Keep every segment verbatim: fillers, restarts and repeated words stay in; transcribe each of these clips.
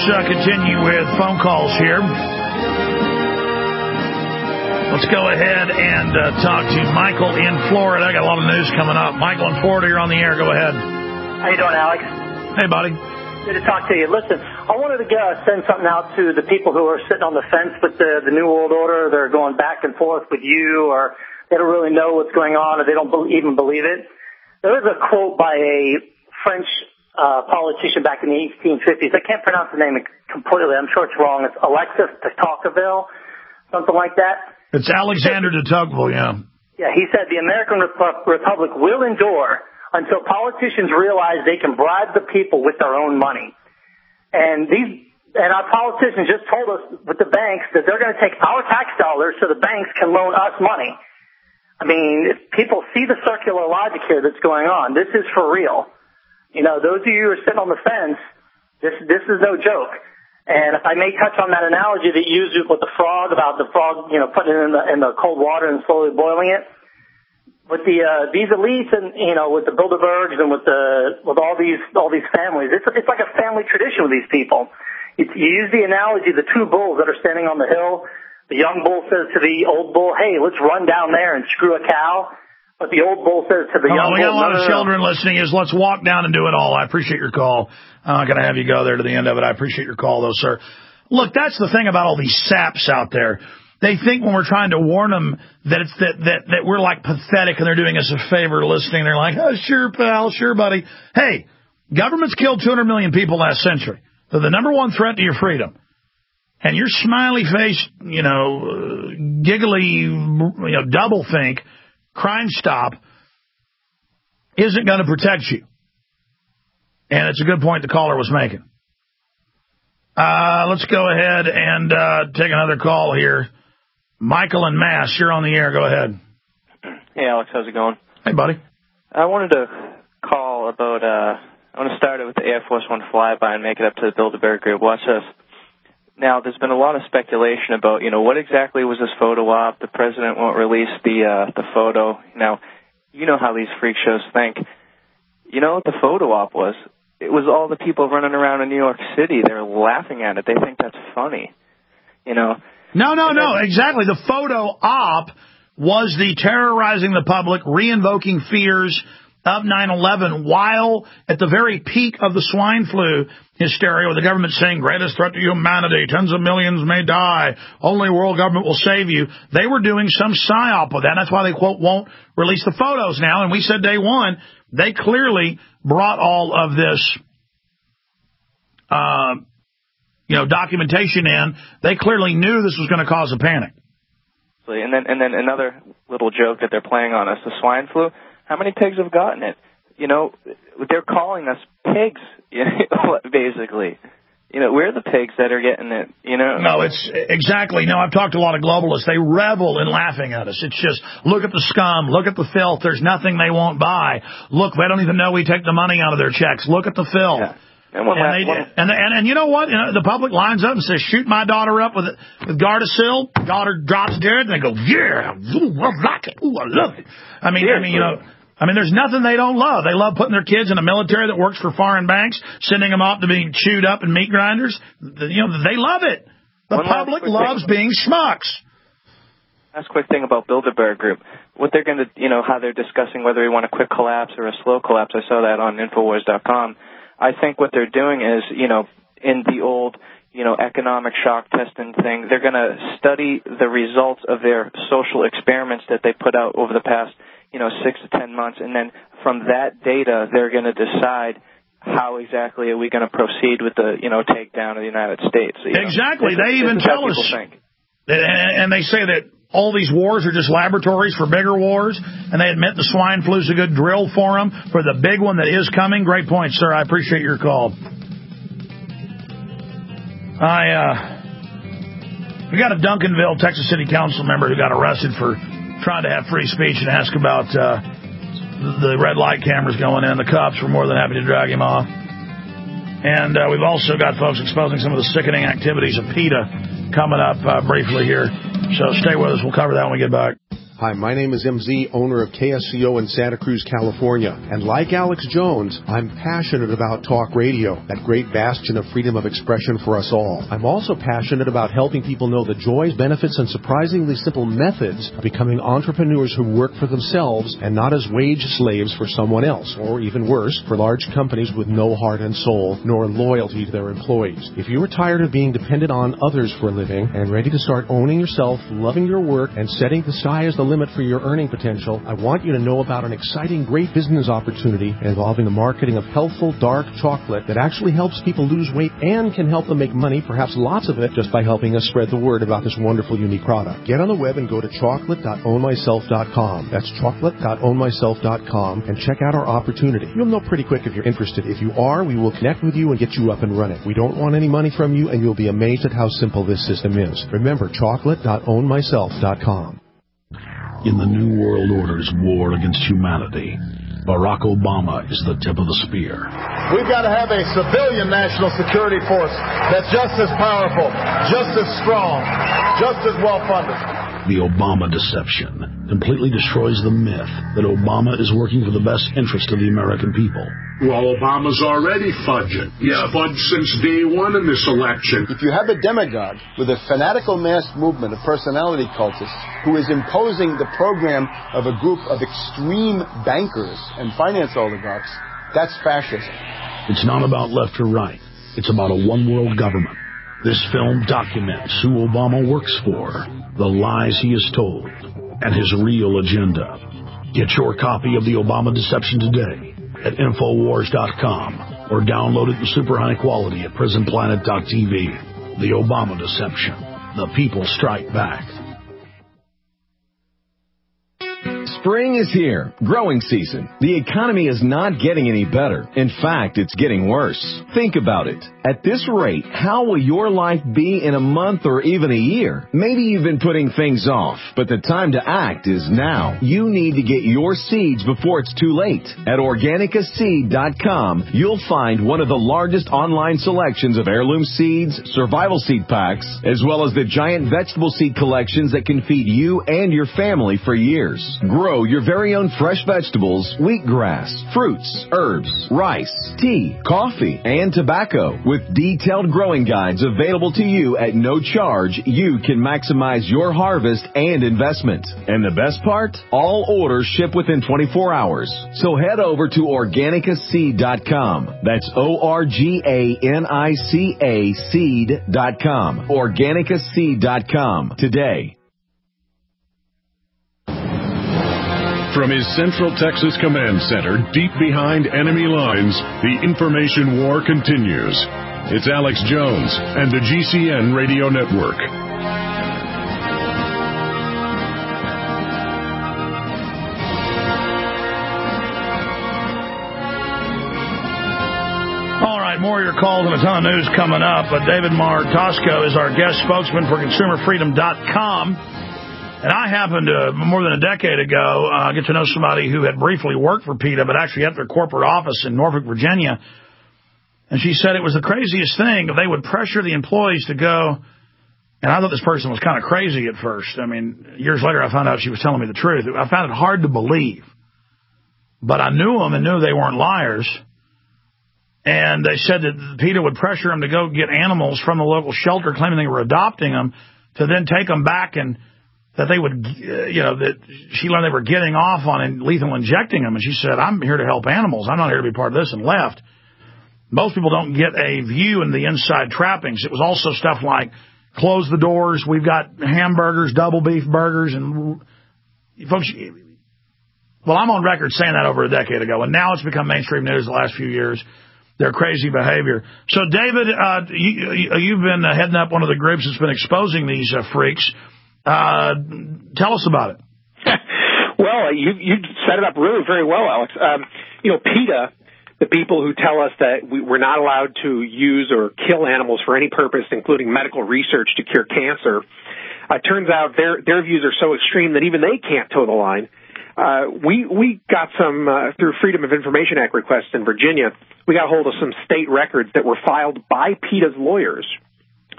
uh, continue with phone calls here. Let's go ahead and uh, talk to Michael in Florida. I got a lot of news coming up. Michael in Florida, you're on the air. Go ahead. How you doing, Alex? Hey, buddy. Good to talk to you. Listen, I wanted to uh, send something out to the people who are sitting on the fence with the, the New World Order. They're going back and forth with you, or they don't really know what's going on, or they don't be- even believe it. There is a quote by a French uh, politician back in the eighteen fifties. I can't pronounce the name completely. I'm sure it's wrong. It's Alexis de Tocqueville, something like that. It's Alexander de Tocqueville, yeah. Yeah, he said the American Rep- Republic will endure until politicians realize they can bribe the people with their own money. And these, and our politicians just told us with the banks that they're going to take our tax dollars so the banks can loan us money. I mean, if people see the circular logic here that's going on, this is for real. You know, those of you who are sitting on the fence, this, this is no joke. And if I may touch on that analogy that you used with the frog, about the frog, you know, putting it in the, in the cold water and slowly boiling it. With the uh, these elites and, you know, with the Bilderbergs and with the with all these all these families, it's it's like a family tradition with these people. You, you use the analogy, the two bulls that are standing on the hill. The young bull says to the old bull, "Hey, let's run down there and screw a cow." But the old bull says to the oh, young we bull, got a lot no, of no, children no. listening. Is let's walk down and do it all. I appreciate your call. I'm not going to have you go there to the end of it. I appreciate your call, though, sir. Look, that's the thing about all these saps out there. They think when we're trying to warn them that it's that, that, that we're like pathetic and they're doing us a favor listening. They're like, oh, sure, pal, sure, buddy. Hey, governments killed two hundred million people last century. They're the number one threat to your freedom. And your smiley face, you know, uh, giggly, you know, double think, Crime Stop isn't going to protect you. And it's a good point the caller was making. Uh, let's go ahead and uh, take another call here. Michael in Mass, you're on the air. Go ahead. Hey, Alex, how's it going? Hey, buddy. I wanted to call about, uh, I want to start it with the Air Force One flyby and make it up to the Bilderberg Group. Watch this. Now, there's been a lot of speculation about, you know, what exactly was this photo op? The president won't release the uh, the photo. Now, you know how these freak shows think. You know what the photo op was? It was all the people running around in New York City. They're laughing at it. They think that's funny, you know. No, no, no, exactly. The photo op was the terrorizing the public, re-invoking fears of nine eleven, while at the very peak of the swine flu hysteria, with the government saying, greatest threat to humanity, tens of millions may die, only world government will save you, they were doing some psyop with that. That's why they, quote, won't release the photos now. And we said day one, they clearly brought all of this uh, you know, documentation in. They clearly knew this was going to cause a panic. And then, and then another little joke that they're playing on us, the swine flu. How many pigs have gotten it? You know, they're calling us pigs, you know, basically. You know, we're the pigs that are getting it, you know. No, it's exactly. No, I've talked to a lot of globalists. They revel in laughing at us. It's just, look at the scum. Look at the filth. There's nothing they won't buy. Look, they don't even know we take the money out of their checks. Look at the filth. Yeah. And, and, they, and, and, and you know what? You know, the public lines up and says, shoot my daughter up with with Gardasil. Daughter drops dead, and they go, yeah, ooh, I like it. Ooh, I love it. I mean, I mean, you know, I mean, there's nothing they don't love. They love putting their kids in a military that works for foreign banks, sending them off to be chewed up in meat grinders. You know, they love it. The One public loves being schmucks. Last quick thing about Bilderberg Group. What they're going to, you know, how they're discussing whether we want a quick collapse or a slow collapse. I saw that on Infowars dot com. I think what they're doing is, you know, in the old, you know, economic shock testing thing, they're going to study the results of their social experiments that they put out over the past, you know, six to ten months. And then from that data, they're going to decide how exactly are we going to proceed with the, you know, takedown of the United States. You know, exactly. This they is, even this is tell how us. think. And they say that all these wars are just laboratories for bigger wars, and they admit the swine flu's a good drill for them, for the big one that is coming. Great point, sir. I appreciate your call. I, uh, we got a Duncanville, Texas City Council member who got arrested for trying to have free speech and ask about uh, the red light cameras going in. The cops were more than happy to drag him off. And uh, we've also got folks exposing some of the sickening activities of PETA coming up uh, briefly here. So stay with us. We'll cover that when we get back. Hi, my name is M Z, owner of K S C O in Santa Cruz, California. And like Alex Jones, I'm passionate about talk radio, that great bastion of freedom of expression for us all. I'm also passionate about helping people know the joys, benefits, and surprisingly simple methods of becoming entrepreneurs who work for themselves and not as wage slaves for someone else, or even worse, for large companies with no heart and soul, nor loyalty to their employees. If you are tired of being dependent on others for a living and ready to start owning yourself, loving your work, and setting the sky as the limit for your earning potential, I want you to know about an exciting, great business opportunity involving the marketing of healthful, dark chocolate that actually helps people lose weight and can help them make money, perhaps lots of it, just by helping us spread the word about this wonderful, unique product. Get on the web and go to chocolate dot own myself dot com. That's chocolate dot own myself dot com and check out our opportunity. You'll know pretty quick if you're interested. If you are, we will connect with you and get you up and running. We don't want any money from you, and you'll be amazed at how simple this system is. Remember, chocolate dot own myself dot com. In the New World Order's war against humanity, Barack Obama is the tip of the spear. We've got to have a civilian national security force that's just as powerful, just as strong, just as well-funded. The Obama deception completely destroys the myth that Obama is working for the best interest of the American people. Well, Obama's already fudging. He's yeah. fudged since day one in this election. If you have a demagogue with a fanatical mass movement of personality cultists who is imposing the program of a group of extreme bankers and finance oligarchs, that's fascism. It's not about left or right. It's about a one-world government. This film documents who Obama works for, the lies he has told, and his real agenda. Get your copy of The Obama Deception today at Infowars dot com or download it in super high quality at Prison Planet dot T V. The Obama Deception. The people strike back. Spring is here. Growing season. The economy is not getting any better. In fact, it's getting worse. Think about it. At this rate, how will your life be in a month or even a year? Maybe you've been putting things off, but the time to act is now. You need to get your seeds before it's too late. At Organica Seed dot com, you'll find one of the largest online selections of heirloom seeds, survival seed packs, as well as the giant vegetable seed collections that can feed you and your family for years. Grow your very own fresh vegetables, wheatgrass, fruits, herbs, rice, tea, coffee, and tobacco. With detailed growing guides available to you at no charge, you can maximize your harvest and investment. And the best part? All orders ship within twenty-four hours. So head over to Organica Seed dot com. That's O R G A N I C A seed dot com. Organica Seed dot com today. From his Central Texas Command Center, deep behind enemy lines, the information war continues. It's Alex Jones and the G C N Radio Network. All right, more of your calls and a ton of news coming up. But David Martosco is our guest spokesman for Consumer Freedom dot com. And I happened to, more than a decade ago, uh, get to know somebody who had briefly worked for PETA, but actually at their corporate office in Norfolk, Virginia. And she said it was the craziest thing. They would pressure the employees to go, and I thought this person was kind of crazy at first. I mean, years later I found out she was telling me the truth. I found it hard to believe. But I knew them and knew they weren't liars. And they said that PETA would pressure them to go get animals from the local shelter, claiming they were adopting them, to then take them back and that they would, you know, that she learned they were getting off on lethal injecting them. And she said, I'm here to help animals. I'm not here to be part of this, and left. Most people don't get a view in the inside trappings. It was also stuff like, close the doors. We've got hamburgers, double beef burgers. And folks, well, I'm on record saying that over a decade ago. And now it's become mainstream news the last few years. Their crazy behavior. So, David, uh, you, you've been heading up one of the groups that's been exposing these uh, freaks. Uh, tell us about it. Well, you you set it up really very well, Alex. Um, you know, PETA, the people who tell us that we, we're not allowed to use or kill animals for any purpose, including medical research to cure cancer, uh, turns out their their views are so extreme that even they can't toe the line. Uh, we we got some, uh, through Freedom of Information Act requests in Virginia, we got hold of some state records that were filed by PETA's lawyers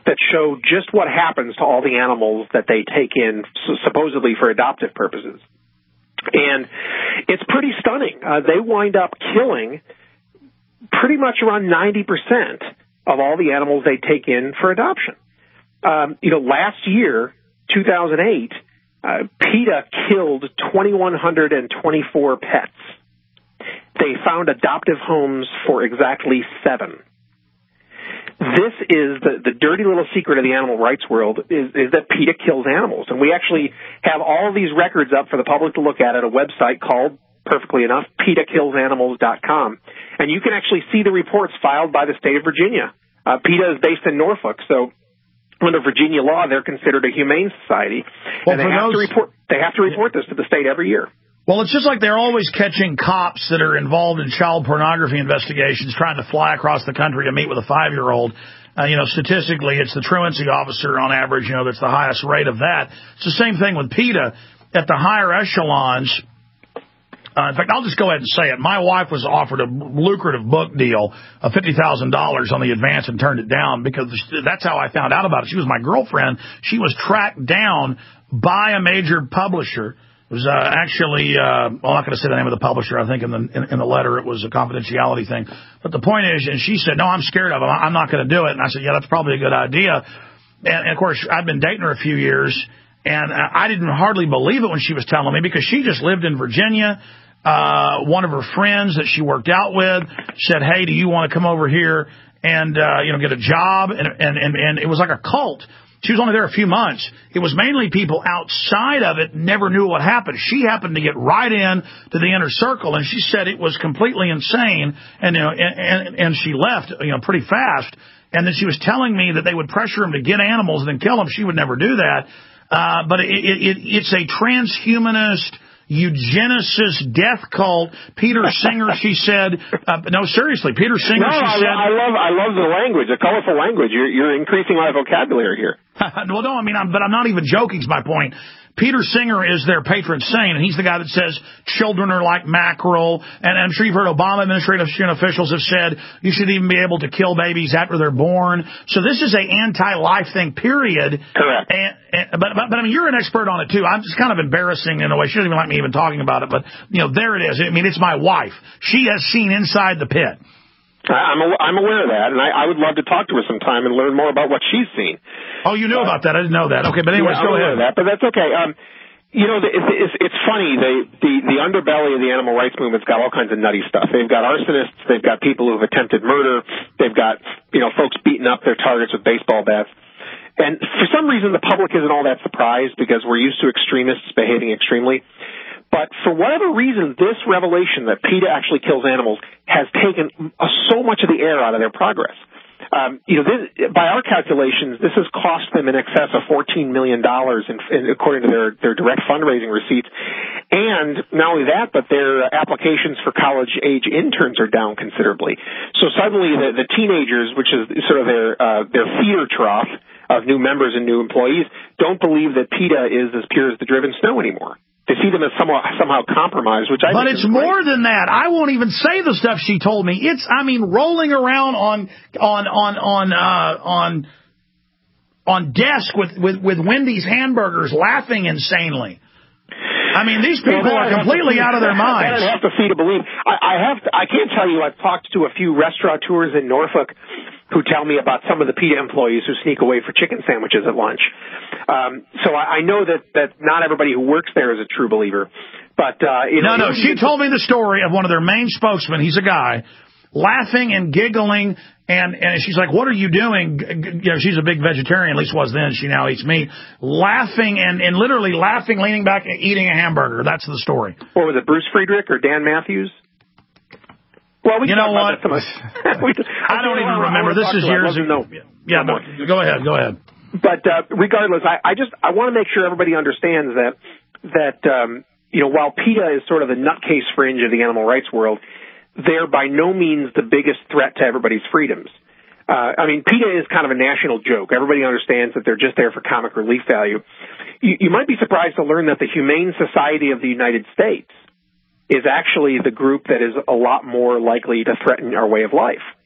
that show just what happens to all the animals that they take in, supposedly for adoptive purposes. And it's pretty stunning. Uh, they wind up killing pretty much around ninety percent of all the animals they take in for adoption. Um, you know, last year, two thousand eight, uh, PETA killed two thousand one hundred twenty-four pets. They found adoptive homes for exactly seven. This is the, the dirty little secret of the animal rights world is, is that PETA kills animals. And we actually have all of these records up for the public to look at at a website called, perfectly enough, PETA kills animals dot com. And you can actually see the reports filed by the state of Virginia. Uh, PETA is based in Norfolk, so under Virginia law, they're considered a humane society. Well, and they have, those... to report, they have to report this to the state every year. Well, it's just like they're always catching cops that are involved in child pornography investigations trying to fly across the country to meet with a five-year-old. Uh, you know, statistically, it's the truancy officer on average, you know, that's the highest rate of that. It's the same thing with PETA. At the higher echelons, uh, in fact, I'll just go ahead and say it. My wife was offered a lucrative book deal of fifty thousand dollars on the advance and turned it down because that's how I found out about it. She was my girlfriend. She was tracked down by a major publisher. It was uh, actually, uh, well, I'm not going to say the name of the publisher. I think in the in, in the letter it was a confidentiality thing. But the point is, and she said, no, I'm scared of him. I'm not going to do it. And I said, yeah, that's probably a good idea. And, and, of course, I've been dating her a few years, and I didn't hardly believe it when she was telling me because she just lived in Virginia. Uh, one of her friends that she worked out with said, hey, do you want to come over here and, uh, you know, get a job? And, and, and, and it was like a cult. She was only there a few months. It was mainly people outside of it never knew what happened. She happened to get right in to the inner circle, and she said it was completely insane, and, you know, and, and, and she left, you know, pretty fast. And then she was telling me that they would pressure them to get animals and then kill them. She would never do that. Uh, but it, it, it, it's a transhumanist, eugenicist death cult. Peter Singer, she said, uh, no, seriously, Peter Singer, no, she I, said. I love, I love the language, the colorful language. You're, you're increasing my vocabulary here. Well, no, I mean, I'm, but I'm not even joking, is my point. Peter Singer is their patron saint, and he's the guy that says children are like mackerel. And I'm sure you've heard Obama administration officials have said you should even be able to kill babies after they're born. So this is a anti-life thing, period. Correct. And, and, but, but, but, I mean, you're an expert on it, too. I'm just kind of embarrassing in a way. She doesn't even like me even talking about it. But, you know, there it is. I mean, it's my wife. She has seen inside the pit. I'm I'm aware of that, and I, I would love to talk to her sometime and learn more about what she's seen. Oh, you knew uh, about that? I didn't know that. Okay, but anyways, yeah, go ahead. ahead. That, but that's okay. Um, you know, it's, it's, it's funny. They, the the underbelly of the animal rights movement's got all kinds of nutty stuff. They've got arsonists. They've got people who've attempted murder. They've got you know folks beating up their targets with baseball bats. And for some reason, the public isn't all that surprised because we're used to extremists behaving extremely. But for whatever reason, this revelation that PETA actually kills animals has taken uh, so much of the air out of their progress. Um, you know, this, by our calculations, this has cost them in excess of fourteen million dollars, in, in, according to their, their direct fundraising receipts. And not only that, but their applications for college-age interns are down considerably. So suddenly the, the teenagers, which is sort of their, uh, their feeder trough of new members and new employees, don't believe that PETA is as pure as the driven snow anymore. They see them as somehow, somehow compromised, which I but think it's is great. more than that. I won't even say the stuff she told me. It's, I mean, rolling around on on on on uh, on on desk with, with with Wendy's hamburgers, laughing insanely. I mean, these people well, are completely out of their minds. I have to see to believe. I, I have. To, I can't tell you. I've talked to a few restaurateurs in Norfolk who tell me about some of the PETA employees who sneak away for chicken sandwiches at lunch. Um, so I, I know that, that not everybody who works there is a true believer. But uh, you know, no, no. She told me the story of one of their main spokesmen. He's a guy laughing and giggling, and and she's like, "What are you doing?" You know, she's a big vegetarian, at least was then. She now eats meat. Laughing and and literally laughing, leaning back, and eating a hamburger. That's the story. What was it, Bruce Friedrich or Dan Matthews? Well, we you know what? we, I don't even remember. This is years ago. Yeah, no, go ahead. Go ahead. But uh, regardless, I, I just I want to make sure everybody understands that that um, you know while PETA is sort of the nutcase fringe of the animal rights world, they're by no means the biggest threat to everybody's freedoms. Uh, I mean, PETA is kind of a national joke. Everybody understands that they're just there for comic relief value. You, you might be surprised to learn that the Humane Society of the United States is actually the group that is a lot more likely to threaten our way of life.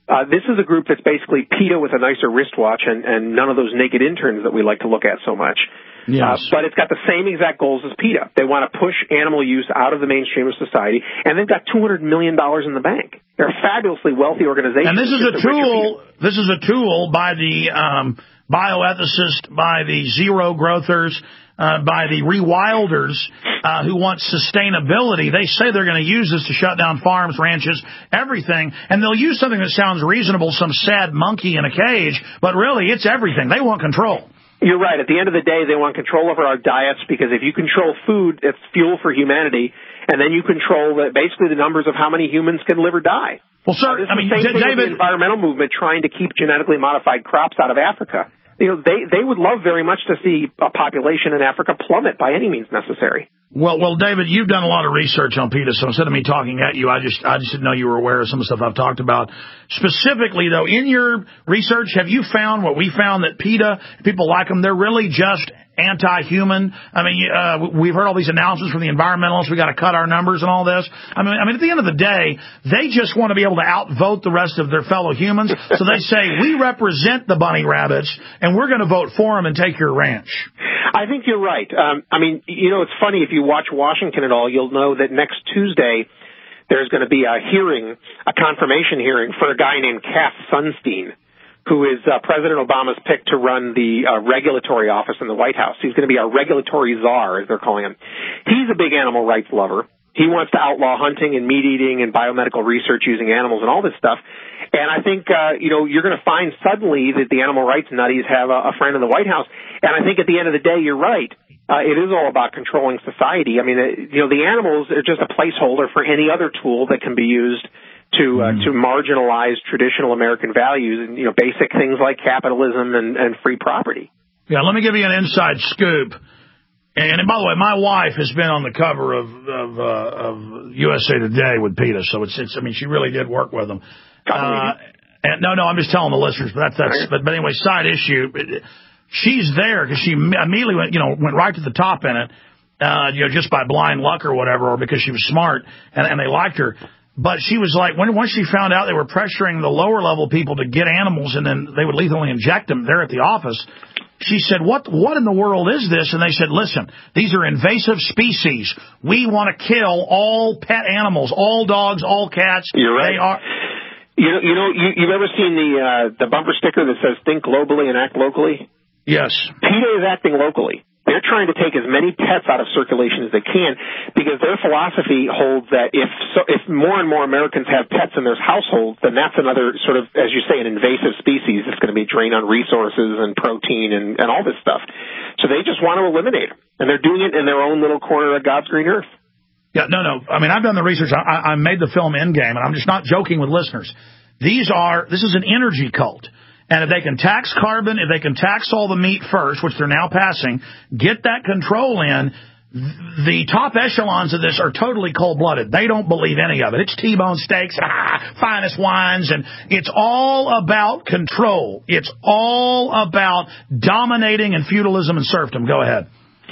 Uh, this is a group that's basically PETA with a nicer wristwatch and, and none of those naked interns that we like to look at so much. Yes. Uh, but it's got the same exact goals as PETA. They want to push animal use out of the mainstream of society, and they've got two hundred million dollars in the bank. They're a fabulously wealthy organization. And this is a tool. This is a tool by the um, bioethicists, by the zero growthers, uh, by the rewilders uh, who want sustainability. They say they're going to use this to shut down farms, ranches, everything, and they'll use something that sounds reasonable, some sad monkey in a cage, but really it's everything. They want control. You're right. At the end of the day, they want control over our diets because if you control food, it's fuel for humanity, and then you control the, basically the numbers of how many humans can live or die. Well, sir, uh, I mean, the same D- thing David, with the environmental movement trying to keep genetically modified crops out of Africa. You know, they they would love very much to see a population in Africa plummet by any means necessary. Well, well, David, you've done a lot of research on PETA, so instead of me talking at you, I just I just didn't know you were aware of some of the stuff I've talked about. Specifically, though, in your research, have you found what we found, that PETA, people like them, they're really just anti-human? I mean, uh, we've heard all these announcements from the environmentalists, we got to cut our numbers and all this. I mean, I mean, at the end of the day, they just want to be able to outvote the rest of their fellow humans. So they say, we represent the bunny rabbits, and we're going to vote for them and take your ranch. I think you're right. Um, I mean, you know, it's funny, if you watch Washington at all, you'll know that next Tuesday there's going to be a hearing, a confirmation hearing for a guy named Cass Sunstein, who is uh, President Obama's pick to run the uh, regulatory office in the White House. He's going to be our regulatory czar, as they're calling him. He's a big animal rights lover. He wants to outlaw hunting and meat eating and biomedical research using animals and all this stuff. And I think, uh, you know, you're going to find suddenly that the animal rights nutties have a, a friend in the White House. And I think at the end of the day, you're right. Uh, it is all about controlling society. I mean, uh, you know, the animals are just a placeholder for any other tool that can be used to uh, to marginalize traditional American values and, you know, basic things like capitalism and, and free property. Yeah, let me give you an inside scoop. And, and by the way, my wife has been on the cover of of, uh, of U S A Today with PETA, so it's it's. I mean, she really did work with them. Uh, and no, no, I'm just telling the listeners. But that's that's. But, but anyway, side issue. She's there because she immediately went, you know, went right to the top in it, uh, you know, just by blind luck or whatever, or because she was smart and, and they liked her. But she was like, when once she found out they were pressuring the lower level people to get animals and then they would lethally inject them there at the office, she said, what what in the world is this? And they said, listen, these are invasive species. We want to kill all pet animals, all dogs, all cats. You're right. They are. You know, you know, you, you've ever seen the uh, the bumper sticker that says "Think globally and act locally"? Yes. PETA is acting locally. They're trying to take as many pets out of circulation as they can because their philosophy holds that if so, if more and more Americans have pets in their households, then that's another sort of, as you say, an invasive species that's going to be drained on resources and protein and, and all this stuff. So they just want to eliminate them, and they're doing it in their own little corner of God's green earth. Yeah, no, no. I mean, I've done the research. I, I made the film Endgame, and I'm just not joking with listeners. These are, this is an energy cult. And if they can tax carbon, if they can tax all the meat first, which they're now passing, get that control in, the top echelons of this are totally cold-blooded. They don't believe any of it. It's T-bone steaks, ah, finest wines, and it's all about control. It's all about dominating and feudalism and serfdom. Go ahead.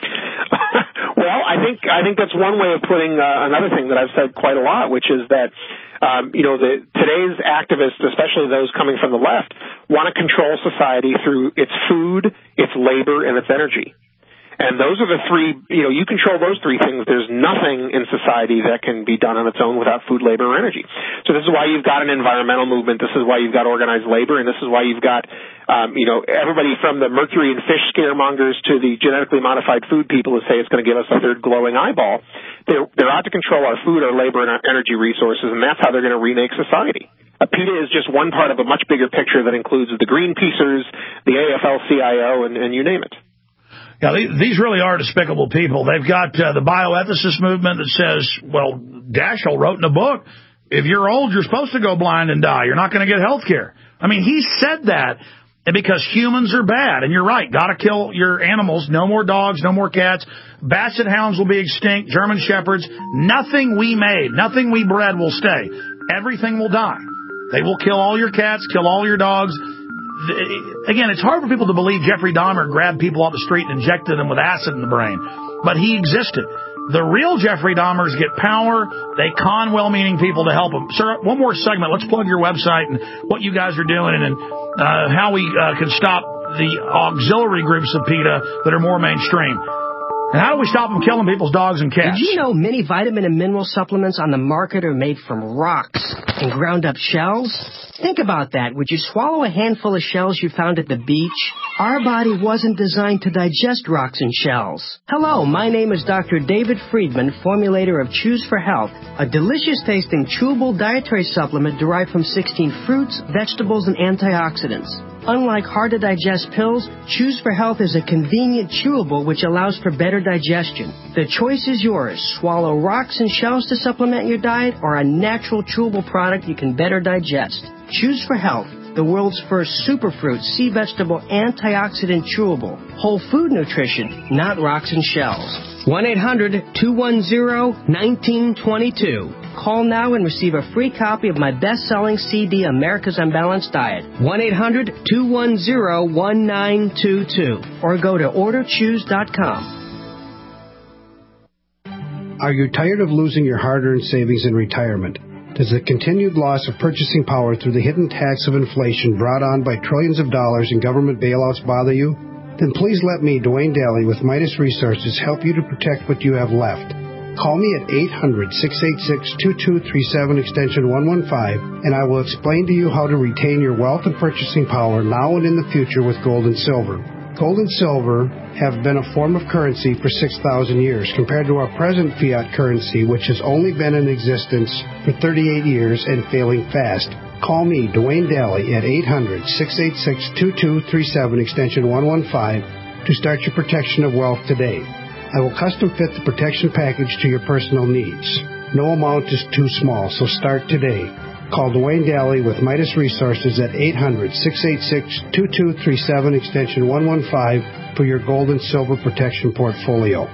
Well, I think I think that's one way of putting uh, another thing that I've said quite a lot, which is that um, you know the today's activists, especially those coming from the left, want to control society through its food, its labor, and its energy. And those are the three, you know, you control those three things. There's nothing in society that can be done on its own without food, labor, or energy. So this is why you've got an environmental movement. This is why you've got organized labor. And this is why you've got, um, you know, everybody from the mercury and fish scaremongers to the genetically modified food people who say it's going to give us a third glowing eyeball. They're, they're out to control our food, our labor, and our energy resources, and that's how they're going to remake society. Uh, PETA is just one part of a much bigger picture that includes the Greenpeacers, the A F L C I O, and, and you name it. Yeah, these really are despicable people. They've got uh, the bioethicist movement that says, well, Daschle wrote in a book, if you're old, you're supposed to go blind and die. You're not going to get health care. I mean, he said that because humans are bad. And you're right, got to kill your animals. No more dogs, no more cats. Basset hounds will be extinct, German shepherds. Nothing we made, nothing we bred will stay. Everything will die. They will kill all your cats, kill all your dogs. Again, it's hard for people to believe Jeffrey Dahmer grabbed people off the street and injected them with acid in the brain. But he existed. The real Jeffrey Dahmers get power. They con well-meaning people to help them. Sir, one more segment. Let's plug your website and what you guys are doing and uh, how we uh, can stop the auxiliary groups of PETA that are more mainstream. And how do we stop them killing people's dogs and cats? Did you know many vitamin and mineral supplements on the market are made from rocks and ground up shells? Think about that. Would you swallow a handful of shells you found at the beach? Our body wasn't designed to digest rocks and shells. Hello, my name is Doctor David Friedman, formulator of Choose for Health, a delicious-tasting chewable dietary supplement derived from sixteen fruits, vegetables, and antioxidants. Unlike hard-to-digest pills, Choose for Health is a convenient chewable which allows for better digestion. The choice is yours. Swallow rocks and shells to supplement your diet or a natural chewable product you can better digest. Choose for Health, the world's first superfruit sea vegetable antioxidant chewable. Whole food nutrition, not rocks and shells. one eight hundred two one zero one nine two two. Call now and receive a free copy of my best-selling C D, America's Unbalanced Diet. one eight hundred two one zero one nine two two. Or go to order choose dot com. Are you tired of losing your hard-earned savings in retirement? Does the continued loss of purchasing power through the hidden tax of inflation brought on by trillions of dollars in government bailouts bother you? Then please let me, Dwayne Daly, with Midas Resources, help you to protect what you have left. Call me at eight hundred six eight six two two three seven extension one one five, and I will explain to you how to retain your wealth and purchasing power now and in the future with gold and silver. Gold and silver have been a form of currency for six thousand years compared to our present fiat currency, which has only been in existence for thirty-eight years and failing fast. Call me, Dwayne Daly, at eight hundred six eight six two two three seven extension one one five to start your protection of wealth today. I will custom fit the protection package to your personal needs. No amount is too small, so start today. Call Dwayne Daly with Midas Resources at eight hundred six eight six two two three seven extension one one five for your gold and silver protection portfolio.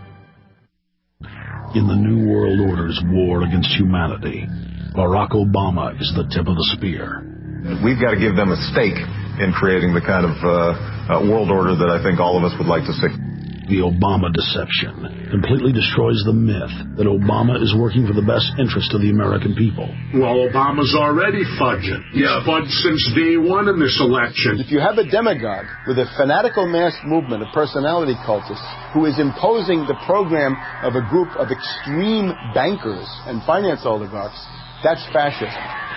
In the New World Order's war against humanity, Barack Obama is the tip of the spear. We've got to give them a stake in creating the kind of uh, uh, world order that I think all of us would like to see. The Obama deception completely destroys the myth that Obama is working for the best interest of the American people. Well, Obama's already fudging. He's yeah. fudged since day one in this election. If you have a demagogue with a fanatical mass movement of personality cultists who is imposing the program of a group of extreme bankers and finance oligarchs, that's fascism.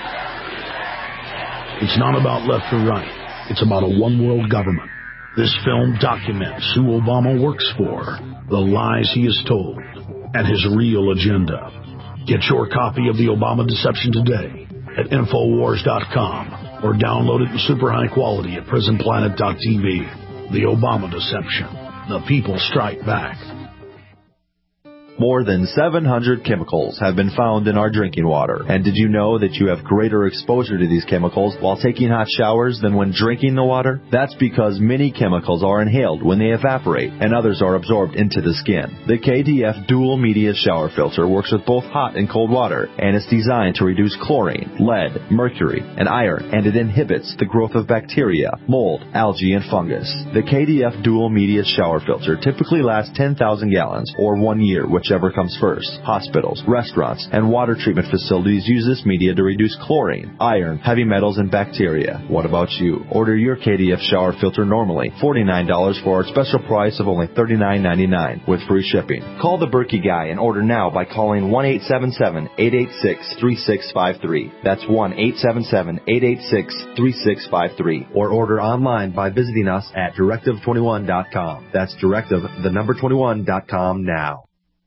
It's not about left or right. It's about a one-world government. This film documents who Obama works for, the lies he has told, and his real agenda. Get your copy of The Obama Deception today at Infowars dot com or download it in super high quality at Prison Planet dot T V. The Obama Deception. The people strike back. More than seven hundred chemicals have been found in our drinking water. And did you know that you have greater exposure to these chemicals while taking hot showers than when drinking the water? That's because many chemicals are inhaled when they evaporate, and others are absorbed into the skin. The K D F Dual Media Shower Filter works with both hot and cold water, and it's designed to reduce chlorine, lead, mercury, and iron, and it inhibits the growth of bacteria, mold, algae, and fungus. The K D F Dual Media Shower Filter typically lasts ten thousand gallons, or one year, which whichever comes first. Hospitals, restaurants, and water treatment facilities use this media to reduce chlorine, iron, heavy metals, and bacteria. What about you? Order your K D F shower filter normally forty-nine dollars for our special price of only thirty-nine ninety-nine with free shipping. Call the Berkey Guy and order now by calling one eight seven seven eight eight six three six five three. That's one eight seven seven eight eight six three six five three. Or order online by visiting us at directive twenty-one dot com. That's directive, the number twenty-one dot com now.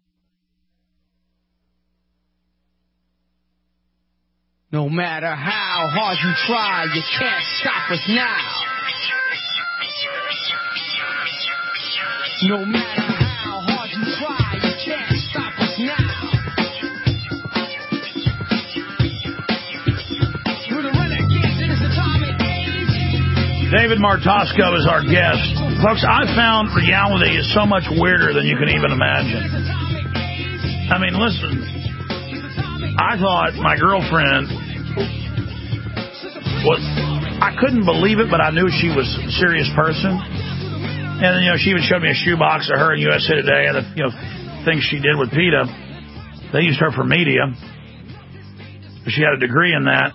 No matter how hard you try, you can't stop us now. No matter how hard you try, you can't stop us now. We're the renegades in this atomic age. David Martosco is our guest. Folks, I found reality is so much weirder than you can even imagine. I mean, listen. I thought my girlfriend was, I couldn't believe it, but I knew she was a serious person. And then, you know, she even showed me a shoebox of her in U S A Today and the, you know, things she did with PETA. They used her for media. She had a degree in that.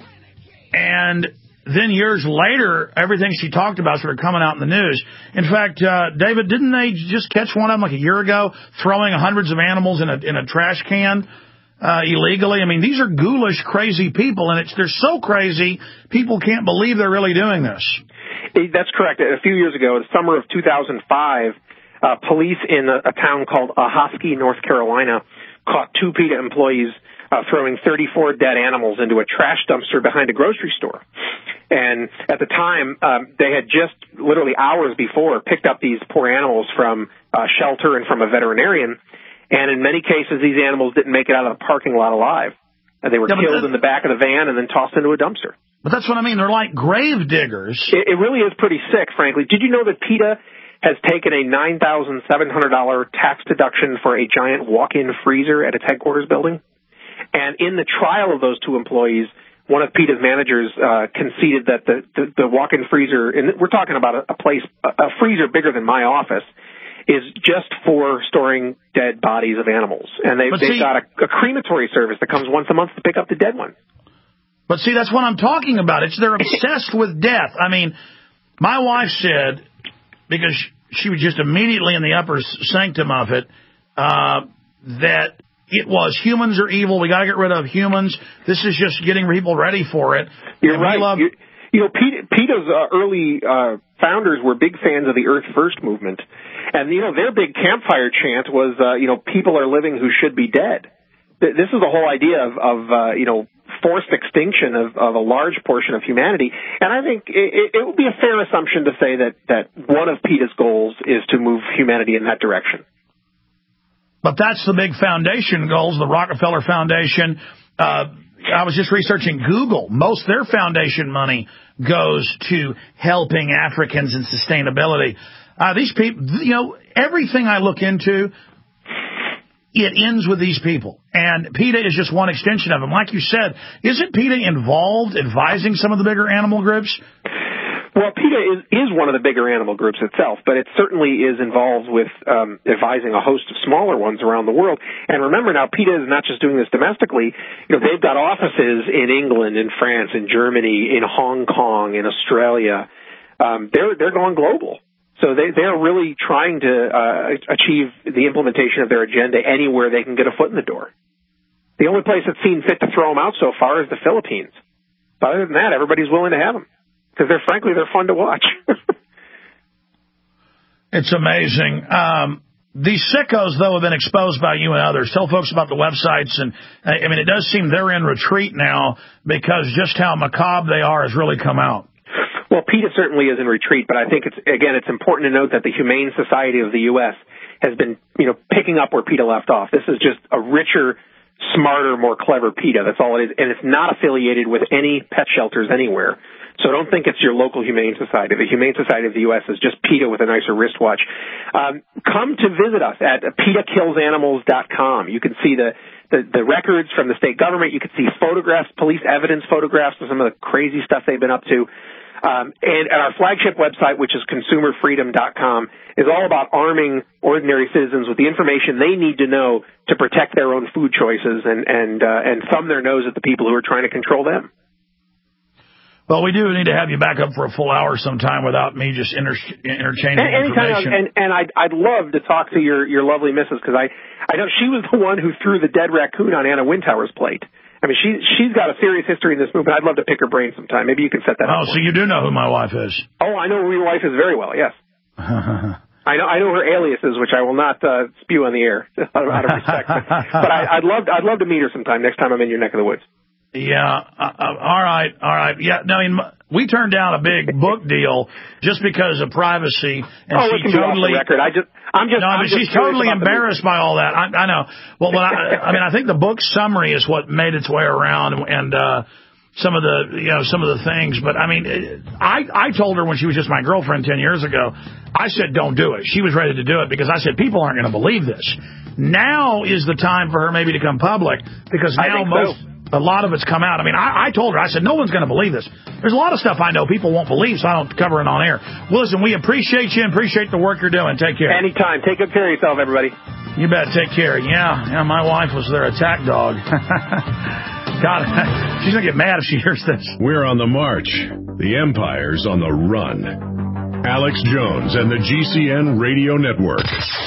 And then years later, everything she talked about started coming out in the news. In fact, uh, David, didn't they just catch one of them like a year ago, throwing hundreds of animals in a in a trash can uh, illegally? I mean, these are ghoulish, crazy people, and it's they're so crazy, people can't believe they're really doing this. That's correct. A few years ago, the summer of two thousand five, uh, police in a, a town called Ahoskie, North Carolina, caught two PETA employees uh, throwing thirty-four dead animals into a trash dumpster behind a grocery store. And at the time, um, they had just literally hours before picked up these poor animals from a shelter and from a veterinarian. And in many cases, these animals didn't make it out of the parking lot alive. And they were yeah, killed in the back of the van and then tossed into a dumpster. But that's what I mean. They're like grave diggers. It, it really is pretty sick, frankly. Did you know that PETA has taken a nine thousand seven hundred dollars tax deduction for a giant walk-in freezer at its headquarters building? And in the trial of those two employees, one of PETA's managers uh, conceded that the, the, the walk-in freezer, and we're talking about a, a place, a freezer bigger than my office, is just for storing dead bodies of animals. And they, they've see, got a, a crematory service that comes once a month to pick up the dead ones. But see, that's what I'm talking about. It's they're obsessed with death. I mean, my wife said, because she was just immediately in the upper sanctum of it, uh, that it was humans are evil. We got to get rid of humans. This is just getting people ready for it. You're and right. Love... You, you know, PETA, PETA's uh, early uh, founders were big fans of the Earth First movement. And, you know, their big campfire chant was, uh, you know, people are living who should be dead. This is the whole idea of, of uh, you know, forced extinction of, of a large portion of humanity. And I think it, it would be a fair assumption to say that, that one of PETA's goals is to move humanity in that direction. But that's the big foundation goals, the Rockefeller Foundation. Uh, I was just researching Google. Most of their foundation money goes to helping Africans in sustainability. Uh, these people, you know, everything I look into, it ends with these people. And PETA is just one extension of them. Like you said, isn't PETA involved advising some of the bigger animal groups? Well, PETA is, is one of the bigger animal groups itself, but it certainly is involved with um, advising a host of smaller ones around the world. And remember now, PETA is not just doing this domestically. You know, they've got offices in England, in France, in Germany, in Hong Kong, in Australia. Um, they're they're going global. So they, they're really trying to uh, achieve the implementation of their agenda anywhere they can get a foot in the door. The only place that's seen fit to throw them out so far is the Philippines. But other than that, everybody's willing to have them. Because they're, frankly, they're fun to watch. It's amazing. Um, these sickos, though, have been exposed by you and others. Tell folks about the websites. And I mean, it does seem they're in retreat now because just how macabre they are has really come out. Well, PETA certainly is in retreat, but I think it's, again, it's important to note that the Humane Society of the U S has been, you know, picking up where PETA left off. This is just a richer, smarter, more clever PETA. That's all it is. And it's not affiliated with any pet shelters anywhere. So don't think it's your local Humane Society. The Humane Society of the U S is just PETA with a nicer wristwatch. Um, come to visit us at PETA kills animals dot com. You can see the, the, the records from the state government. You can see photographs, police evidence photographs of some of the crazy stuff they've been up to. Um, and at our flagship website, which is consumer freedom dot com, is all about arming ordinary citizens with the information they need to know to protect their own food choices and and uh, and thumb their nose at the people who are trying to control them. Well, we do need to have you back up for a full hour sometime without me just inter- interchanging and, information. And, and I'd, I'd love to talk to your, your lovely missus, because I, I know she was the one who threw the dead raccoon on Anna Wintower's plate. I mean, she, she's got a serious history in this movement. I'd love to pick her brain sometime. Maybe you can set that oh, up. Oh, so you do know who my wife is? Oh, I know who your wife is very well, yes. I know I know her aliases, which I will not uh, spew on the air out of, out of respect. But, but I, I'd love I'd love to meet her sometime next time I'm in your neck of the woods. Yeah. Uh, all right. All right. Yeah. No, I mean, we turned down a big book deal just because of privacy, and oh, she totally. Off the record. I just, I'm just. No, I mean, I'm just she's totally embarrassed by all that. I, I know. Well, but I, I mean, I think the book summary is what made its way around, and, and uh, some of the, you know, some of the things. But I mean, I, I told her when she was just my girlfriend ten years ago, I said, don't do it. She was ready to do it because I said, people aren't going to believe this. Now is the time for her maybe to come public, because now most. So. A lot of it's come out. I mean, I, I told her, I said, no one's going to believe this. There's a lot of stuff I know people won't believe, so I don't cover it on air. Well, listen, we appreciate you and appreciate the work you're doing. Take care. Anytime. Take good care of yourself, everybody. You bet. Take care. Yeah, yeah. My wife was their attack dog. God, she's going to get mad if she hears this. We're on the march. The Empire's on the run. Alex Jones and the G C N Radio Network.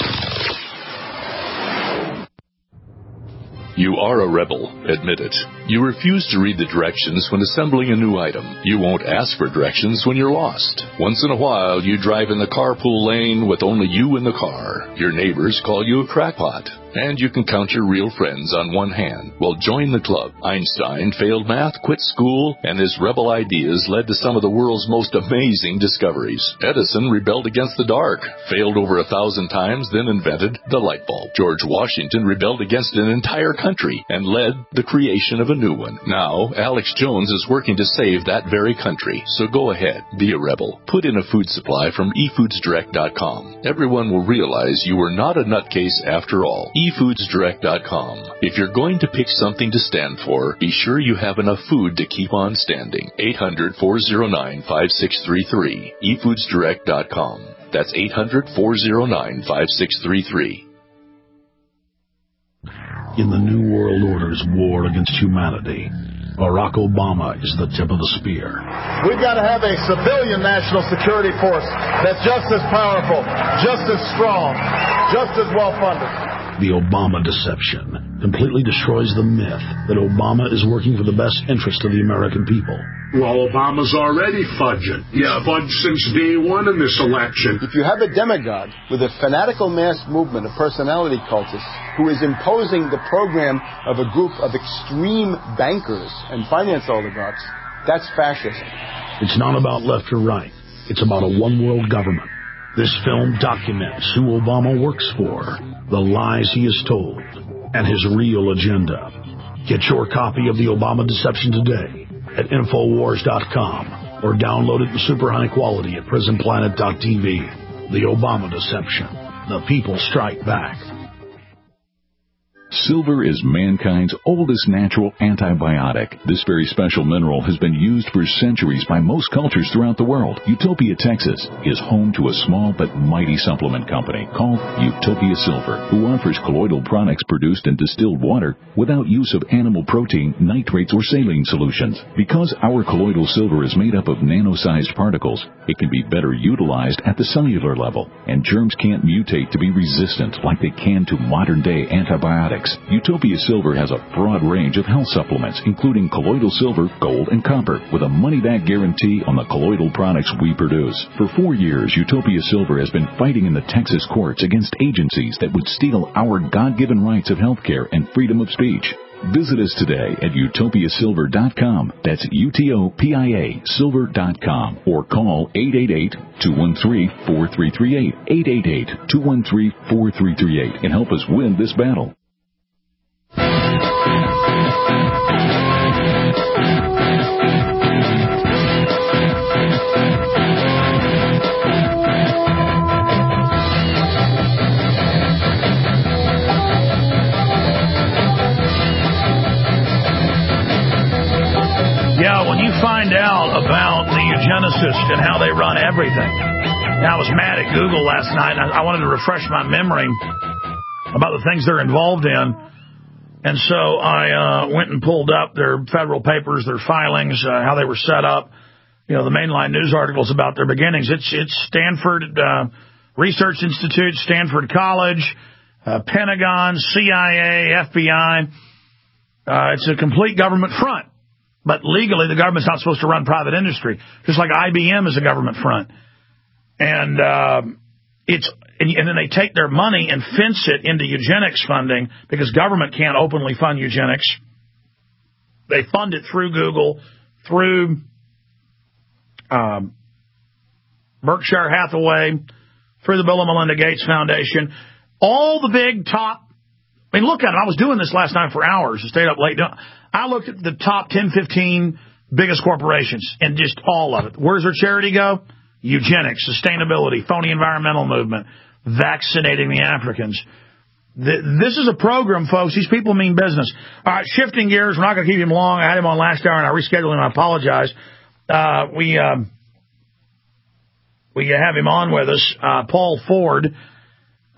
You are a rebel, admit it. You refuse to read the directions when assembling a new item. You won't ask for directions when you're lost. Once in a while, you drive in the carpool lane with only you in the car. Your neighbors call you a crackpot. And you can count your real friends on one hand. Well, join the club. Einstein failed math, quit school, and his rebel ideas led to some of the world's most amazing discoveries. Edison rebelled against the dark, failed over a thousand times, then invented the light bulb. George Washington rebelled against an entire country and led the creation of a new one. Now, Alex Jones is working to save that very country. So go ahead, be a rebel. Put in a food supply from e foods direct dot com. Everyone will realize you are not a nutcase after all. e foods direct dot com. If you're going to pick something to stand for, be sure you have enough food to keep on standing. eight hundred, four oh nine, five six three three. e foods direct dot com. That's eight hundred, four oh nine, five six three three. In the New World Order's war against humanity, Barack Obama is the tip of the spear. We've got to have a civilian national security force that's just as powerful, just as strong, just as well-funded. The Obama deception completely destroys the myth that Obama is working for the best interest of the American people. Well, Obama's already fudging. Yeah, fudged since day one in this election. If you have a demagogue with a fanatical mass movement of personality cultists who is imposing the program of a group of extreme bankers and finance oligarchs, that's fascism. It's not about left or right. It's about a one-world government. This film documents who Obama works for, the lies he has told, and his real agenda. Get your copy of The Obama Deception today at Infowars dot com or download it in super high quality at Prison Planet dot T V. The Obama Deception. The people strike back. Silver is mankind's oldest natural antibiotic. This very special mineral has been used for centuries by most cultures throughout the world. Utopia, Texas is home to a small but mighty supplement company called Utopia Silver, who offers colloidal products produced in distilled water without use of animal protein, nitrates, or saline solutions. Because our colloidal silver is made up of nano-sized particles, it can be better utilized at the cellular level, and germs can't mutate to be resistant like they can to modern-day antibiotics. Utopia Silver has a broad range of health supplements, including colloidal silver, gold, and copper, with a money-back guarantee on the colloidal products we produce. For four years, Utopia Silver has been fighting in the Texas courts against agencies that would steal our God-given rights of health care and freedom of speech. Visit us today at utopia silver dot com. That's U T O P I A silver dot com. Or call eight eight eight, two one three, four three three eight, eight eight eight, two one three, four three three eight, and help us win this battle. Yeah, when you find out about the eugenicists and how they run everything. Now, I was mad at Google last night, and I wanted to refresh my memory about the things they're involved in. And so I uh, went and pulled up their federal papers, their filings, uh, how they were set up, you know, the mainline news articles about their beginnings. It's it's Stanford uh, Research Institute, Stanford College, uh, Pentagon, C I A, F B I. Uh, it's a complete government front. But legally, the government's not supposed to run private industry, just like I B M is a government front. And uh, it's and, and then they take their money and fence it into eugenics funding because government can't openly fund eugenics. They fund it through Google, through um, Berkshire Hathaway, through the Bill and Melinda Gates Foundation. All the big top, I mean, look at it. I was doing this last night for hours. I stayed up late. I looked at the top ten, fifteen biggest corporations and just all of it. Where's their charity go? Eugenics, sustainability, phony environmental movement, vaccinating the Africans. This is a program, folks. These people mean business. All right, shifting gears. We're not going to keep him long. I had him on last hour, and I rescheduled him. I apologize. Uh, we um, we have him on with us, uh, Paul Ford.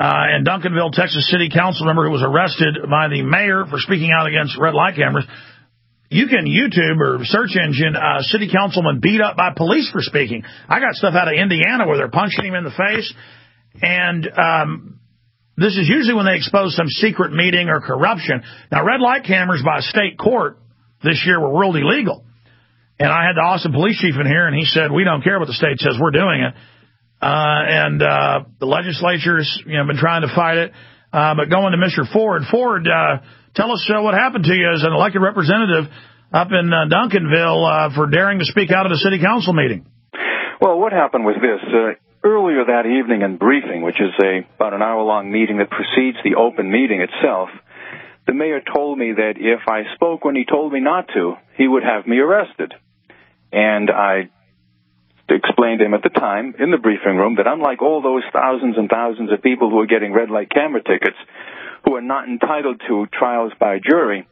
Uh, and Duncanville, Texas City Council member who was arrested by the mayor for speaking out against red light cameras. You can YouTube or search engine uh, city councilman beat up by police for speaking. I got stuff out of Indiana where they're punching him in the face. And um, this is usually when they expose some secret meeting or corruption. Now, red light cameras by a state court this year were ruled illegal. And I had the Austin police chief in here, and he said, we don't care what the state says. We're doing it. Uh, and uh, the legislature's you know, been trying to fight it. Uh, but going to Mister Ford. Ford, uh, tell us uh, what happened to you as an elected representative up in uh, Duncanville uh, for daring to speak out at a city council meeting. Well, what happened was this. Uh, earlier that evening in briefing, which is a about an hour-long meeting that precedes the open meeting itself, the mayor told me that if I spoke when he told me not to, he would have me arrested. And I explained to him at the time in the briefing room that unlike all those thousands and thousands of people who are getting red light camera tickets who are not entitled to trials by jury,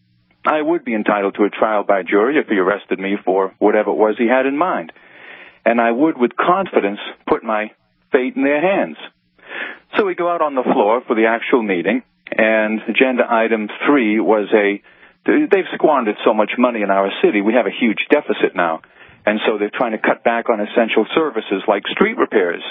I would be entitled to a trial by jury if he arrested me for whatever it was he had in mind. And I would, with confidence, put my fate in their hands. So we go out on the floor for the actual meeting, and agenda item three was a, they've squandered so much money in our city, we have a huge deficit now. And so they're trying to cut back on essential services like street repairs.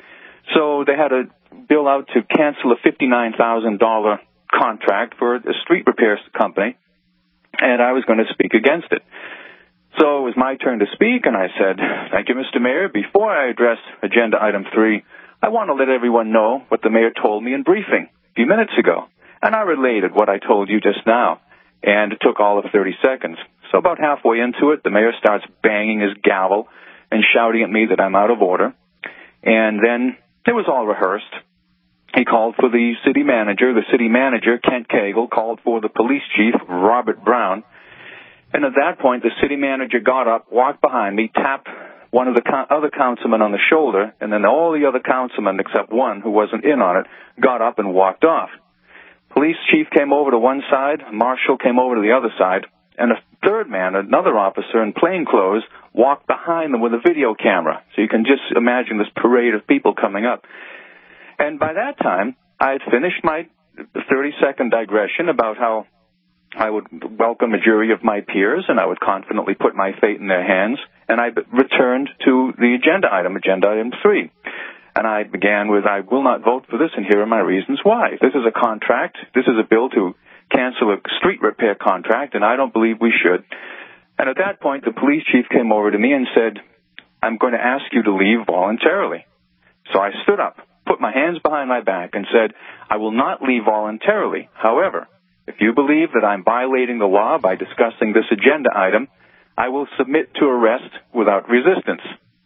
So they had a bill out to cancel a fifty-nine thousand dollars contract for a street repair company, and I was going to speak against it. So it was my turn to speak, and I said, thank you, Mister Mayor. Before I address agenda item three, I want to let everyone know what the mayor told me in briefing a few minutes ago. And I related what I told you just now, and it took all of thirty seconds. So about halfway into it, the mayor starts banging his gavel and shouting at me that I'm out of order. And then it was all rehearsed. He called for the city manager. The city manager, Kent Cagle, called for the police chief, Robert Brown. And at that point, the city manager got up, walked behind me, tapped one of the co- other councilmen on the shoulder, and then all the other councilmen, except one who wasn't in on it, got up and walked off. Police chief came over to one side, marshal came over to the other side, and a third man, another officer in plain clothes, walked behind them with a video camera. So you can just imagine this parade of people coming up. And by that time, I had finished my thirty-second digression about how I would welcome a jury of my peers and I would confidently put my fate in their hands. And I returned to the agenda item, agenda item three. And I began with, I will not vote for this, and here are my reasons why. This is a contract. This is a bill to cancel a street repair contract, and I don't believe we should. And at that point, the police chief came over to me and said, I'm going to ask you to leave voluntarily. So I stood up, put my hands behind my back, and said, I will not leave voluntarily. However, if you believe that I'm violating the law by discussing this agenda item, I will submit to arrest without resistance.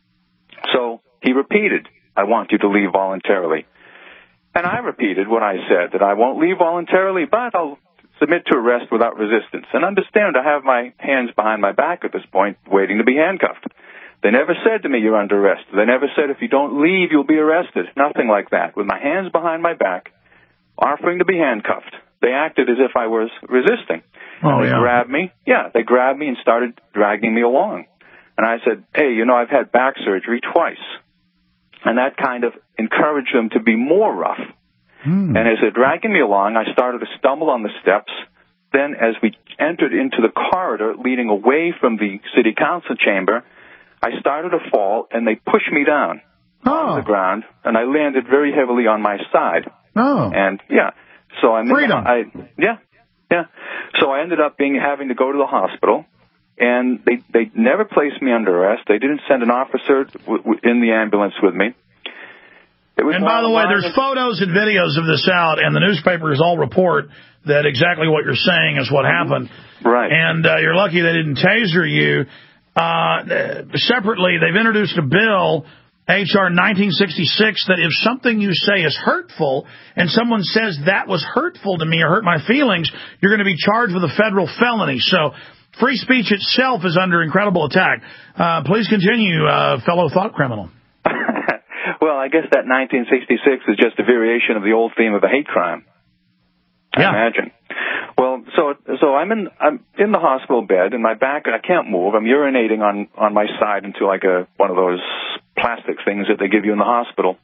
So he repeated, I want you to leave voluntarily. And I repeated what I said, that I won't leave voluntarily, but I'll submit to arrest without resistance. And understand, I have my hands behind my back at this point, waiting to be handcuffed. They never said to me, you're under arrest. They never said, if you don't leave, you'll be arrested. Nothing like that. With my hands behind my back, offering to be handcuffed, they acted as if I was resisting. Oh, and they yeah. grabbed me. Yeah, they grabbed me and started dragging me along. And I said, hey, you know, I've had back surgery twice. And that kind of encouraged them to be more rough. Hmm. And as they're dragging me along, I started to stumble on the steps. Then as we entered into the corridor leading away from the city council chamber, I started to fall, and they pushed me down oh. on the ground, and I landed very heavily on my side. Oh. And, yeah. So I, Freedom. I Yeah, yeah. So I ended up being having to go to the hospital. And they, they never placed me under arrest. They didn't send an officer w- w- in the ambulance with me. It was and by the way, there's of... photos and videos of this out, and the newspapers all report that exactly what you're saying is what happened. Right. And uh, you're lucky they didn't taser you. Uh, separately, they've introduced a bill, H R nineteen sixty-six, that if something you say is hurtful and someone says that was hurtful to me or hurt my feelings, you're going to be charged with a federal felony. So free speech itself is under incredible attack. Uh, please continue, uh, fellow thought criminal. Well, I guess that nineteen sixty-six is just a variation of the old theme of a hate crime. I yeah. imagine. Well, so so I'm in I'm in the hospital bed, and my back, I can't move. I'm urinating on, on my side into like a one of those plastic things that they give you in the hospital.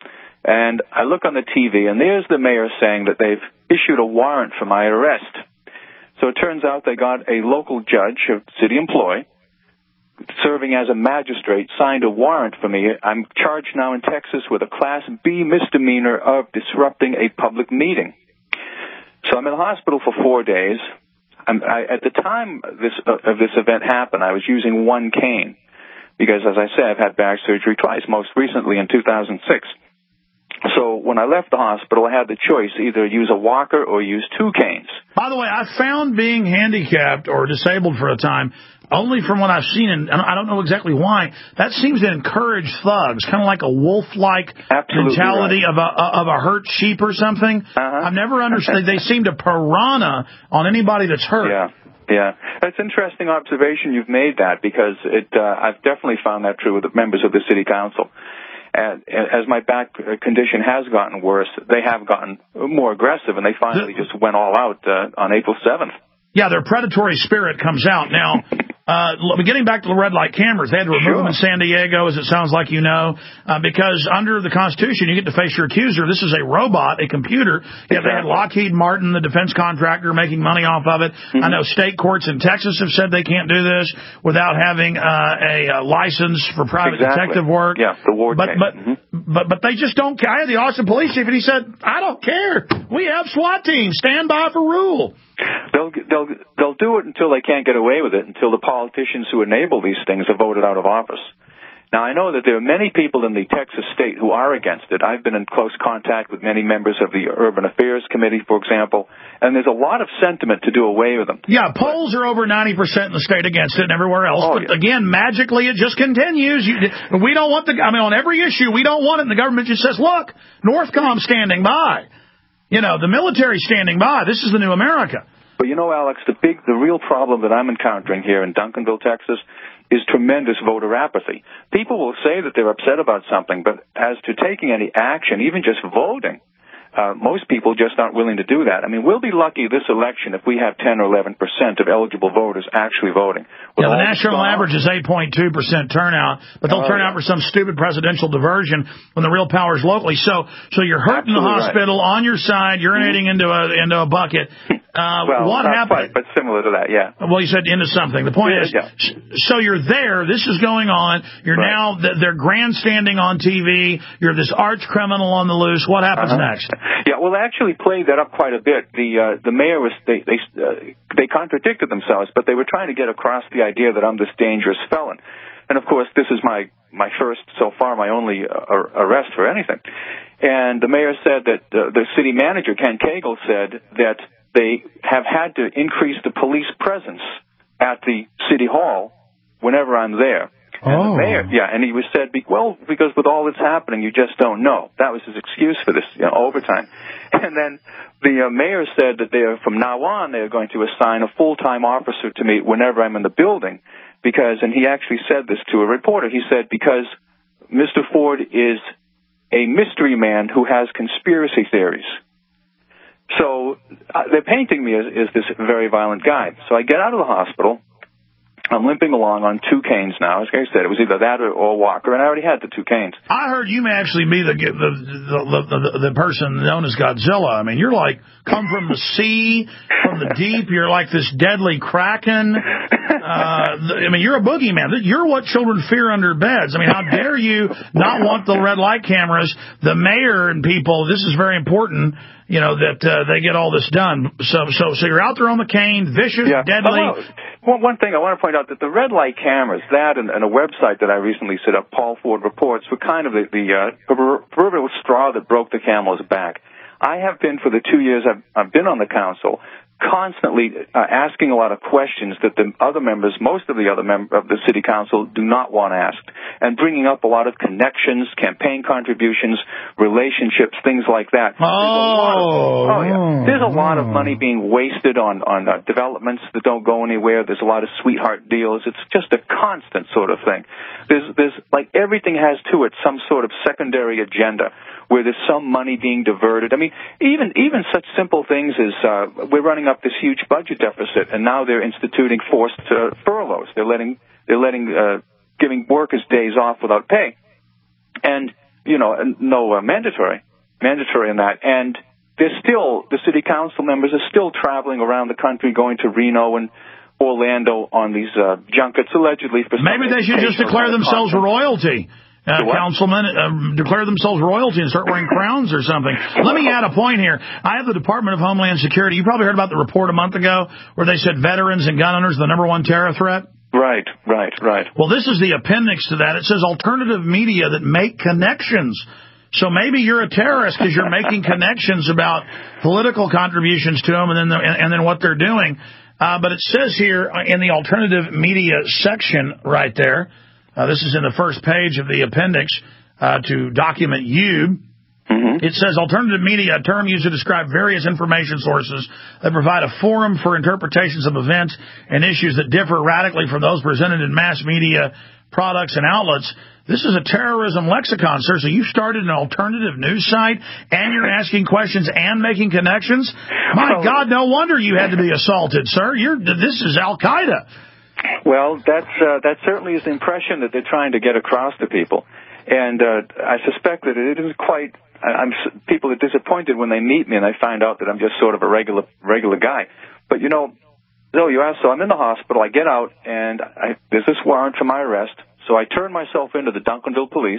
And I look on the T V, and there's the mayor saying that they've issued a warrant for my arrest. So it turns out they got a local judge, a city employee, serving as a magistrate, signed a warrant for me. I'm charged now in Texas with a Class B misdemeanor of disrupting a public meeting. So I'm in the hospital for four days. I'm, I, at the time this, uh, of this event happened, I was using one cane because, as I said, I've had back surgery twice, most recently in two thousand six. So when I left the hospital, I had the choice, either use a walker or use two canes. By the way, I found being handicapped or disabled for a time, only from what I've seen, and I don't know exactly why, that seems to encourage thugs, kind of like a wolf-like Absolutely mentality right. of a of a hurt sheep or something. Uh-huh. I've never understood. They seem to piranha on anybody that's hurt. Yeah. Yeah, it's an interesting observation you've made that because it uh, I've definitely found that true with the members of the city council. And as my back condition has gotten worse, they have gotten more aggressive, and they finally just went all out uh, on April seventh. Yeah, their predatory spirit comes out. Now, uh, getting back to the red light cameras, they had to remove Sure. them in San Diego, as it sounds like you know, uh, because under the Constitution, you get to face your accuser. This is a robot, a computer. Yeah, they had Lockheed Martin, the defense contractor, making money off of it. Mm-hmm. I know state courts in Texas have said they can't do this without having uh, a, a license for private exactly. detective work. Yeah, the Ward but, case. But, mm-hmm. but, but they just don't care. I had the Austin police chief, and he said, I don't care. We have SWAT teams. Stand by for rule. They'll they'll they'll do it until they can't get away with it, until the politicians who enable these things are voted out of office. Now, I know that there are many people in the Texas state who are against it. I've been in close contact with many members of the Urban Affairs Committee, for example, and there's a lot of sentiment to do away with them. Yeah, polls are over ninety percent in the state against it and everywhere else. Oh, but yeah. again, magically, it just continues. You, we don't want the, I mean, on every issue, we don't want it. And the government just says, look, Northcom standing by. You know, the military standing by. This is the new America. But you know, Alex, the big, the real problem that I'm encountering here in Duncanville, Texas, is tremendous voter apathy. People will say that they're upset about something, but as to taking any action, even just voting, uh, most people just aren't willing to do that. I mean, we'll be lucky this election if we have ten or eleven percent of eligible voters actually voting. Yeah, the national average is eight point two percent turnout, but they'll oh, turn yeah. out for some stupid presidential diversion when the real power is locally. So, so you're hurt in the hospital, right. on your side, urinating mm-hmm. into a into a bucket. Uh, well, what not happened? Quite, but similar to that, yeah. Well, you said into something. The point yeah, is, yeah. so you're there. This is going on. You're right. now they're grandstanding on T V. You're this arch criminal on the loose. What happens uh-huh. next? Yeah, well, they actually played that up quite a bit. The uh, the mayor was they they uh, they contradicted themselves, but they were trying to get across the idea that I'm this dangerous felon. And of course, this is my my first, so far, my only uh, arrest for anything. And the mayor said that uh, the city manager Ken Cagle said that they have had to increase the police presence at the city hall whenever I'm there. And oh. the mayor, yeah, and he was said, well, because with all that's happening, you just don't know. That was his excuse for this, you know, overtime. And then the uh, mayor said that they are, from now on, they are going to assign a full-time officer to me whenever I'm in the building, because, and he actually said this to a reporter, he said, because Mister Ford is a mystery man who has conspiracy theories. So uh, they're painting me as, as this very violent guy. So I get out of the hospital. I'm limping along on two canes now. As I said, it was either that or, or a walker, and I already had the two canes. I heard you may actually be the the the, the, the, the person known as Godzilla. I mean, you're like, come from the sea, from the deep. You're like this deadly kraken. Uh, I mean, you're a boogeyman. You're what children fear under beds. I mean, how dare you not want the red light cameras? The mayor and people, this is very important, you know, that uh, they get all this done. So so, so you're out there on the cane, vicious, yeah. deadly. Oh, well, one thing I want to point out, that the red light cameras, that and, and a website that I recently set up, Paul Ford Reports, were kind of the, the uh, proverbial straw that broke the camel's back. I have been, for the two years I've, I've been on the council, constantly uh, asking a lot of questions that the other members, most of the other members of the city council, do not want asked, and bringing up a lot of connections, campaign contributions, relationships, things like that. Oh, There's a lot of, oh yeah. There's a lot of money being wasted on on uh, developments that don't go anywhere. There's a lot of sweetheart deals. It's just a constant sort of thing. There's there's like everything has to it some sort of secondary agenda where there's some money being diverted. I mean, even even such simple things as uh, we're running up this huge budget deficit, and now they're instituting forced uh, furloughs. They're letting they're letting uh, giving workers days off without pay. And you know, no uh, mandatory, mandatory in that. And there's still, the city council members are still traveling around the country, going to Reno and Orlando on these uh, junkets, allegedly for maybe they should just declare themselves royalty. Uh, councilmen um, declare themselves royalty and start wearing crowns or something. Let me add a point here. I have the Department of Homeland Security. You probably heard about the report a month ago where they said veterans and gun owners are the number one terror threat. Right, right, right. Well, this is the appendix to that. It says alternative media that make connections. So maybe you're a terrorist because you're making connections about political contributions to them and then the, and then what they're doing. Uh, but it says here in the alternative media section right there, uh, this is in the first page of the appendix uh, to document U. Mm-hmm. It says alternative media, a term used to describe various information sources that provide a forum for interpretations of events and issues that differ radically from those presented in mass media products and outlets. This is a terrorism lexicon, sir. So you started an alternative news site, and you're asking questions and making connections? My God, no wonder you had to be assaulted, sir. You're this is Al-Qaeda. Well, that's uh, that certainly is the impression that they're trying to get across to people. And uh, I suspect that it isn't quite... I'm, people are disappointed when they meet me and they find out that I'm just sort of a regular regular guy. But, you know, Bill, you asked, so I'm in the hospital. I get out, and I, there's this warrant for my arrest. So I turn myself into the Duncanville police,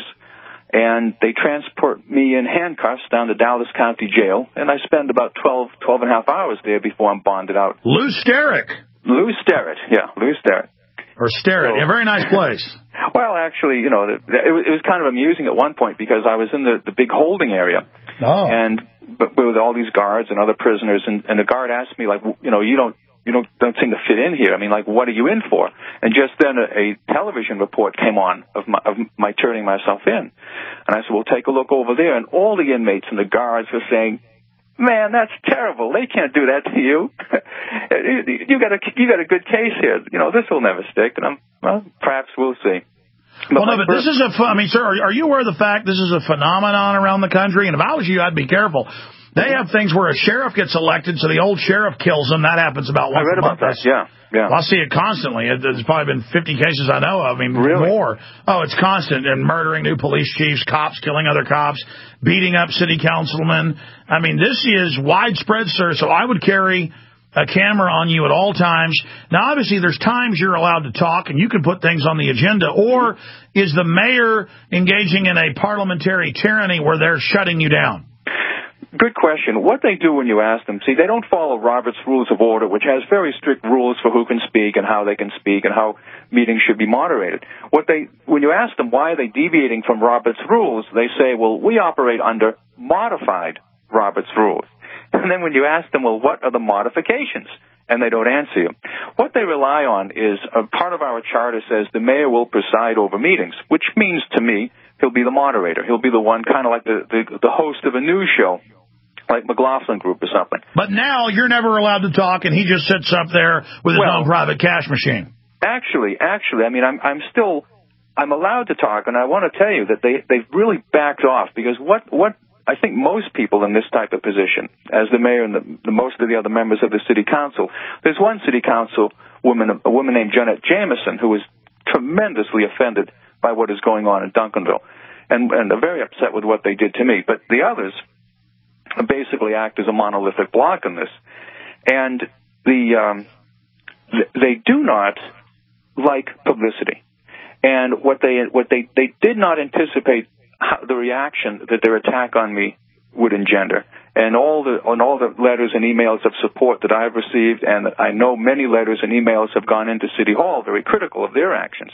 and they transport me in handcuffs down to Dallas County Jail, and I spend about twelve, twelve and a half hours there before I'm bonded out. Lou Sterritt. Lou Sterritt, yeah, Lou Sterritt. Or Sterritt, so, a very nice place. Well, actually, you know, it was, it was kind of amusing at one point because I was in the, the big holding area, oh. and but with all these guards and other prisoners, and, and the guard asked me, like, you know, you don't, you don't, don't seem to fit in here. I mean, like, what are you in for? And just then a, a television report came on of my, of my turning myself in. And I said, well, take a look over there. And all the inmates and the guards were saying, man, that's terrible. They can't do that to you. you got a, you got a good case here. You know, this will never stick. And I'm, well, perhaps we'll see. But well, no, but this is a, I mean, sir, are you aware of the fact this is a phenomenon around the country? And if I was you, I'd be careful. They have things where a sheriff gets elected, so the old sheriff kills him. That happens about once I read a month. About that. Yeah, yeah. Well, I see it constantly. There's probably been fifty cases I know of. I mean, really? more. Oh, it's constant. And murdering new police chiefs, cops killing other cops, beating up city councilmen. I mean, this is widespread, sir. So I would carry a camera on you at all times. Now, obviously, there's times you're allowed to talk, and you can put things on the agenda. Or is the mayor engaging in a parliamentary tyranny where they're shutting you down? Good question. What they do when you ask them, see, they don't follow Robert's Rules of Order, which has very strict rules for who can speak and how they can speak and how meetings should be moderated. What they, when you ask them why are they deviating from Robert's Rules, they say, well, we operate under modified Robert's Rules. And then when you ask them, well, what are the modifications? And they don't answer you. What they rely on is a part of our charter says the mayor will preside over meetings, which means to me he'll be the moderator. He'll be the one kind of like the, the, the host of a news show, like McLaughlin Group or something. But now you're never allowed to talk, and he just sits up there with his well, own private cash machine. Actually, actually, I mean, I'm, I'm still, I'm allowed to talk, and I want to tell you that they, they've really backed off because what, what I think most people in this type of position, as the mayor and the, the most of the other members of the city council, there's one city council woman, a woman named Jeanette Jameson, who is tremendously offended by what is going on in Duncanville, and, and they're very upset with what they did to me. But the others basically act as a monolithic block in this, and the um, th- they do not like publicity. And what they what they they did not anticipate how the reaction that their attack on me would engender. And all the on all the letters and emails of support that I've received, and I know many letters and emails have gone into City Hall very critical of their actions.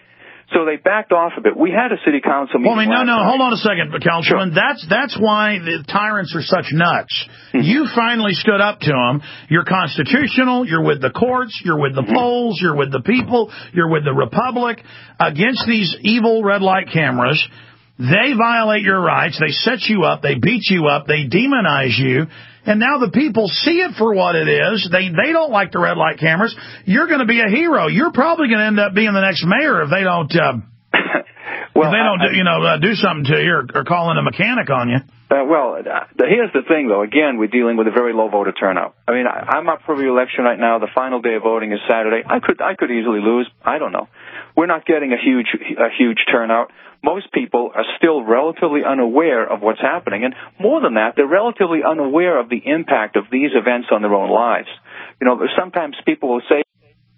So they backed off a bit. We had a city council meeting. Well, I mean, no, no, night. hold on a second, Councilman. Sure. That's that's why the tyrants are such nuts. Mm-hmm. You finally stood up to them. You're constitutional. You're with the courts. You're with the mm-hmm. polls. You're with the people. You're with the Republic. Against these evil red light cameras, they violate your rights. They set you up. They beat you up. They demonize you. And now the people see it for what it is. They they don't like the red light cameras. You're going to be a hero. You're probably going to end up being the next mayor if they don't. Uh... Well, if they don't, I, do, you know, uh, do something to you or, or call in a mechanic on you. Uh, well, uh, here's the thing, though. Again, we're dealing with a very low voter turnout. I mean, I, I'm up for re-election right now. The final day of voting is Saturday. I could, I could easily lose. I don't know. We're not getting a huge, a huge turnout. Most people are still relatively unaware of what's happening, and more than that, they're relatively unaware of the impact of these events on their own lives. You know, sometimes people will say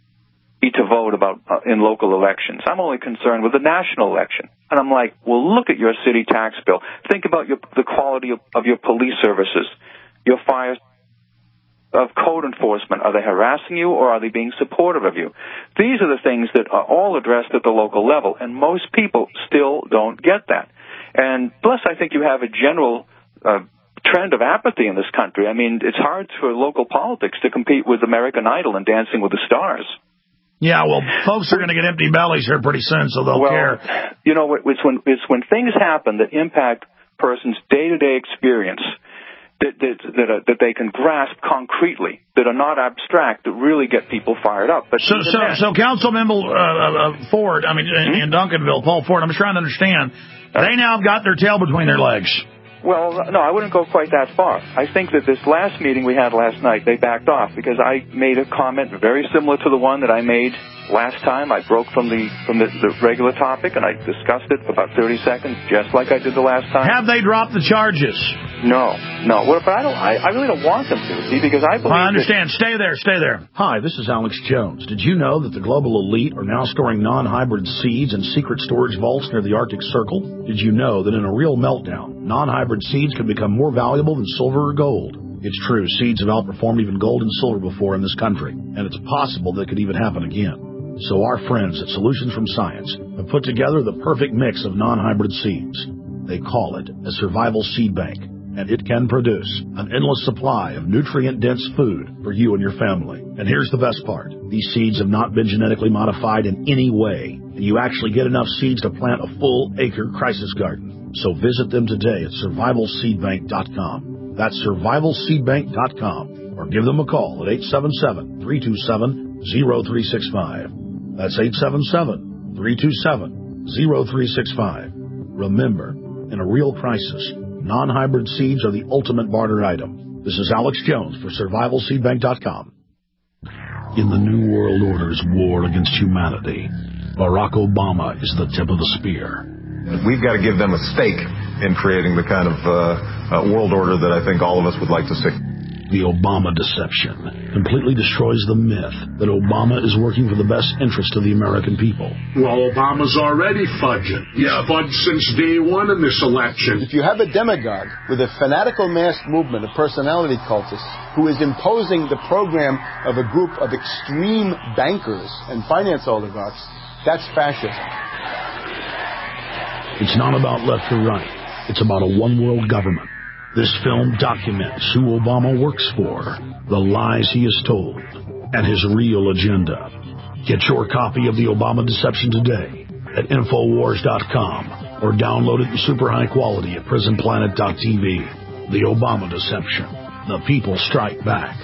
to vote about uh, in local elections. I'm only concerned with the national election. And I'm like, well, look at your city tax bill. Think about your, the quality of, of your police services, your fire, of code enforcement. Are they harassing you or are they being supportive of you? These are the things that are all addressed at the local level, and most people still don't get that. And plus, I think you have a general uh, trend of apathy in this country. I mean, it's hard for local politics to compete with American Idol and Dancing with the Stars. Yeah, well, folks are going to get empty bellies here pretty soon, so they'll well, care. You know, it's when it's when things happen that impact person's day-to-day experience that that that, uh, that they can grasp concretely, that are not abstract, that really get people fired up. But so, so, so, Councilmember uh, uh, Ford, I mean, mm-hmm. in, in Duncanville, Paul Ford, I'm just trying to understand. They now have got their tail between their legs. Well, no, I wouldn't go quite that far. I think that this last meeting we had last night, they backed off because I made a comment very similar to the one that I made last time. I broke from the from the, the regular topic, and I discussed it for about thirty seconds, just like I did the last time. Have they dropped the charges? No, no. Well, but I don't. I, I really don't want them to, see, because I believe. I understand. That... Stay there. Stay there. Hi, this is Alex Jones. Did you know that the global elite are now storing non-hybrid seeds in secret storage vaults near the Arctic Circle? Did you know that in a real meltdown, non-hybrid seeds can become more valuable than silver or gold? It's true. Seeds have outperformed even gold and silver before in this country, and it's possible that could even happen again. So our friends at Solutions from Science have put together the perfect mix of non-hybrid seeds. They call it a survival seed bank, and it can produce an endless supply of nutrient-dense food for you and your family. And here's the best part. These seeds have not been genetically modified in any way, and you actually get enough seeds to plant a full-acre crisis garden. So visit them today at survival seed bank dot com. That's survival seed bank dot com, or give them a call at eight seven seven, three two seven, zero three six five. That's eight seven seven, three two seven, zero three six five. Remember, in a real crisis, non-hybrid seeds are the ultimate barter item. This is Alex Jones for survival seed bank dot com. In the New World Order's war against humanity, Barack Obama is the tip of the spear. We've got to give them a stake in creating the kind of uh, uh, world order that I think all of us would like to see. The Obama deception completely destroys the myth that Obama is working for the best interest of the American people. Well, Obama's already fudging. He's yeah. fudged since day one in this election. If you have a demagogue with a fanatical mass movement of personality cultists who is imposing the program of a group of extreme bankers and finance oligarchs, that's fascism. It's not about left or right. It's about a one-world government. This film documents who Obama works for, the lies he has told, and his real agenda. Get your copy of The Obama Deception today at Infowars dot com or download it in super high quality at Prison Planet dot T V. The Obama Deception. The people strike back.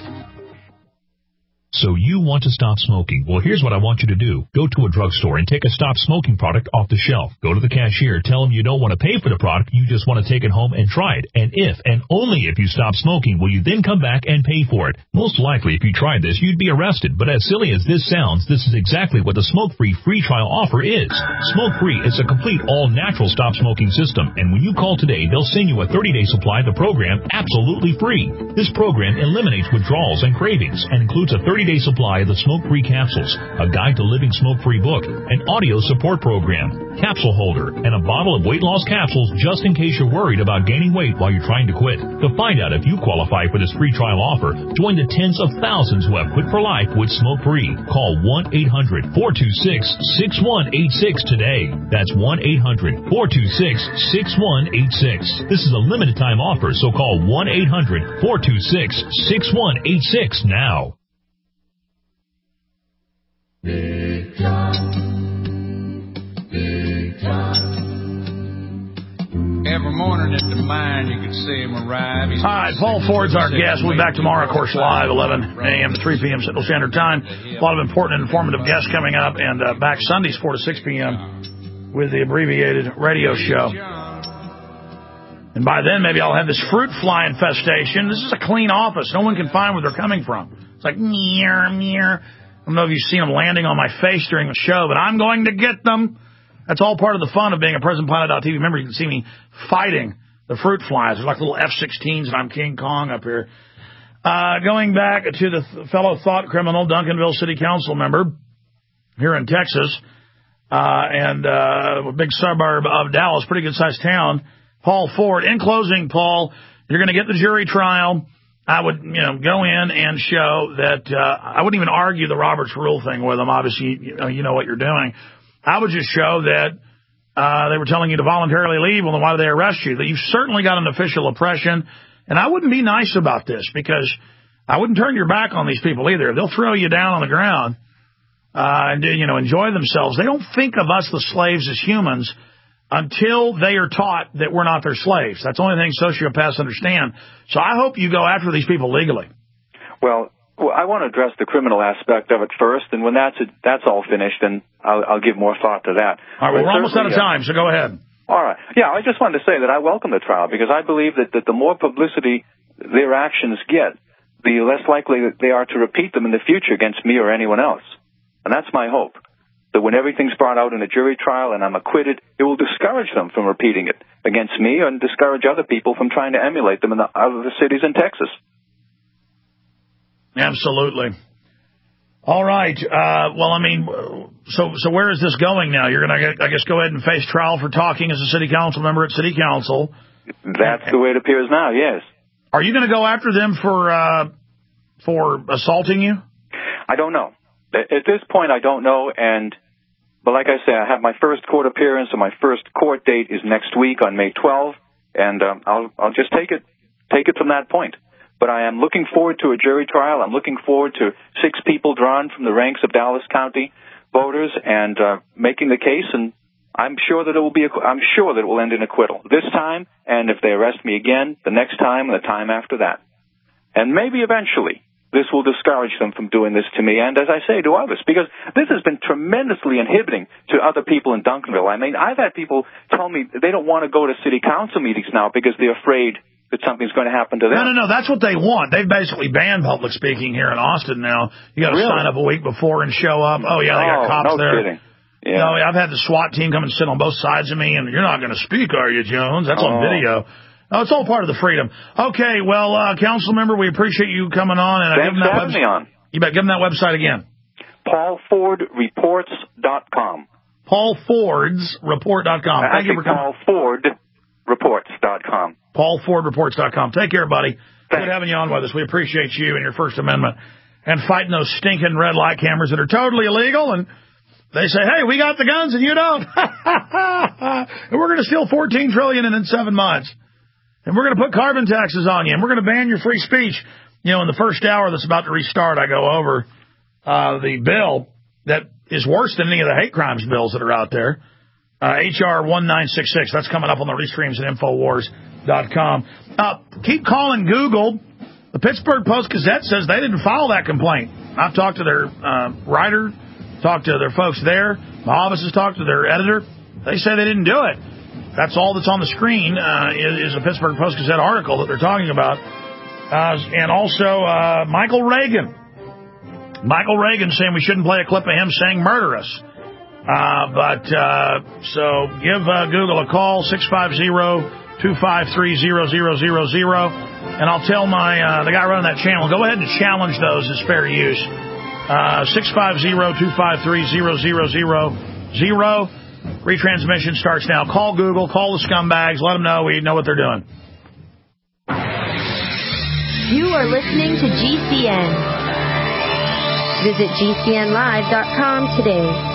So you want to stop smoking. Well, here's what I want you to do. Go to a drugstore and take a stop smoking product off the shelf. Go to the cashier. Tell them you don't want to pay for the product. You just want to take it home and try it. And if, and only if you stop smoking, will you then come back and pay for it. Most likely, if you tried this, you'd be arrested. But as silly as this sounds, this is exactly what the smoke-free free trial offer is. Smoke-free is a complete all-natural stop smoking system. And when you call today, they'll send you a thirty-day supply of the program absolutely free. This program eliminates withdrawals and cravings and includes a thirty-day supply of the smoke-free capsules, a guide to living smoke-free book, an audio support program, capsule holder, and a bottle of weight loss capsules just in case you're worried about gaining weight while you're trying to quit. To find out if you qualify for this free trial offer, join the tens of thousands who have quit for life with smoke-free. Call one eight hundred, four two six, six one eight six today. That's one eight hundred, four two six, six one eight six. This is a limited time offer, so call one eight hundred, four two six, six one eight six now. Big John, Big John. Every morning at the mine, you could see him arrive. He's All right, Paul Ford's our guest. We'll be back tomorrow, of course, live, eleven a.m. to three p.m. Central Standard Time. A lot of important and informative guests coming up, and uh, back Sundays, four to six p.m. with the abbreviated radio show. And by then, maybe I'll have this fruit fly infestation. This is a clean office. No one can find where they're coming from. It's like, meow, meow. I don't know if you've seen them landing on my face during the show, but I'm going to get them. That's all part of the fun of being a President Planet dot T V. Remember, you can see me fighting the fruit flies. They're like little F sixteens, and I'm King Kong up here. Uh, going back to the th- fellow thought criminal, Duncanville City Council member here in Texas, uh, and uh, a big suburb of Dallas, pretty good-sized town, Paul Ford. In closing, Paul, you're going to get the jury trial. I would, you know, go in and show that uh, I wouldn't even argue the Roberts Rule thing with them. Obviously, you know, you know what you're doing. I would just show that uh, they were telling you to voluntarily leave. Well, then why did they arrest you? That you've certainly got an official oppression. And I wouldn't be nice about this because I wouldn't turn your back on these people either. They'll throw you down on the ground uh, and, you know, enjoy themselves. They don't think of us, the slaves, as humans until they are taught that we're not their slaves. That's the only thing sociopaths understand. So I hope you go after these people legally. Well, well I want to address the criminal aspect of it first, and when that's that's all finished, then I'll, I'll give more thought to that. All right, well, we're almost out of time, so go ahead. All right. Yeah, I just wanted to say that I welcome the trial because I believe that, that the more publicity their actions get, the less likely that they are to repeat them in the future against me or anyone else. And that's my hope. That when everything's brought out in a jury trial and I'm acquitted, it will discourage them from repeating it against me and discourage other people from trying to emulate them in the other cities in Texas. Absolutely. All right. Uh, well, I mean, so so where is this going now? You're going to, I guess, go ahead and face trial for talking as a city council member at city council. That's the way it appears now, yes. Are you going to go after them for uh, for assaulting you? I don't know. At this point, I don't know, and... But like I say, I have my first court appearance, and my first court date is next week on May twelfth, and um, I'll I'll just take it take it from that point. But I am looking forward to a jury trial. I'm looking forward to six people drawn from the ranks of Dallas County voters and uh, making the case, and I'm sure that it will be I'm sure that it will end in acquittal this time, and if they arrest me again, the next time and the time after that, and maybe eventually. This will discourage them from doing this to me and, as I say, to others, because this has been tremendously inhibiting to other people in Duncanville. I mean, I've had people tell me they don't want to go to city council meetings now because they're afraid that something's going to happen to them. No, no, no, that's what they want. They've basically banned public speaking here in Austin now. You got to really? sign up a week before and show up. Oh, yeah, they got oh, cops no there. Kidding. Yeah. No, I've had the SWAT team come and sit on both sides of me, and you're not going to speak, are you, Jones? That's oh. on video. Oh, it's all part of the freedom. Okay, well, uh, council member, we appreciate you coming on. And Thanks for having me on. You bet. Give them that website again. Paul Ford Reports dot com. Paul Ford's Report dot com. Thank you for coming. Paul Ford Reports dot com. Paul Ford Reports dot com. Take care, buddy. Thanks. Good having you on with us. We appreciate you and your First Amendment and fighting those stinking red light cameras that are totally illegal. And they say, hey, we got the guns and you don't. And we're going to steal fourteen trillion dollars in seven months. And we're going to put carbon taxes on you, and we're going to ban your free speech. You know, in the first hour that's about to restart, I go over uh, the bill that is worse than any of the hate crimes bills that are out there, uh, H R nineteen sixty-six. That's coming up on the Restreams at Infowars dot com. Uh, keep calling Google. The Pittsburgh Post-Gazette says they didn't file that complaint. I've talked to their uh, writer, talked to their folks there. My office has talked to their editor. They say they didn't do it. That's all that's on the screen uh, is, is a Pittsburgh Post-Gazette article that they're talking about. Uh, and also uh, Michael Reagan. Michael Reagan saying we shouldn't play a clip of him saying murder us. Uh, but uh, so give uh, Google a call, six five zero, two five three, zero zero zero zero. And I'll tell my uh, the guy running that channel, go ahead and challenge those as fair use. Uh, six five zero, two five three, zero zero zero zero. Retransmission starts now. Call Google, call the scumbags, let them know we know what they're doing. You are listening to G C N. Visit G C N live dot com today.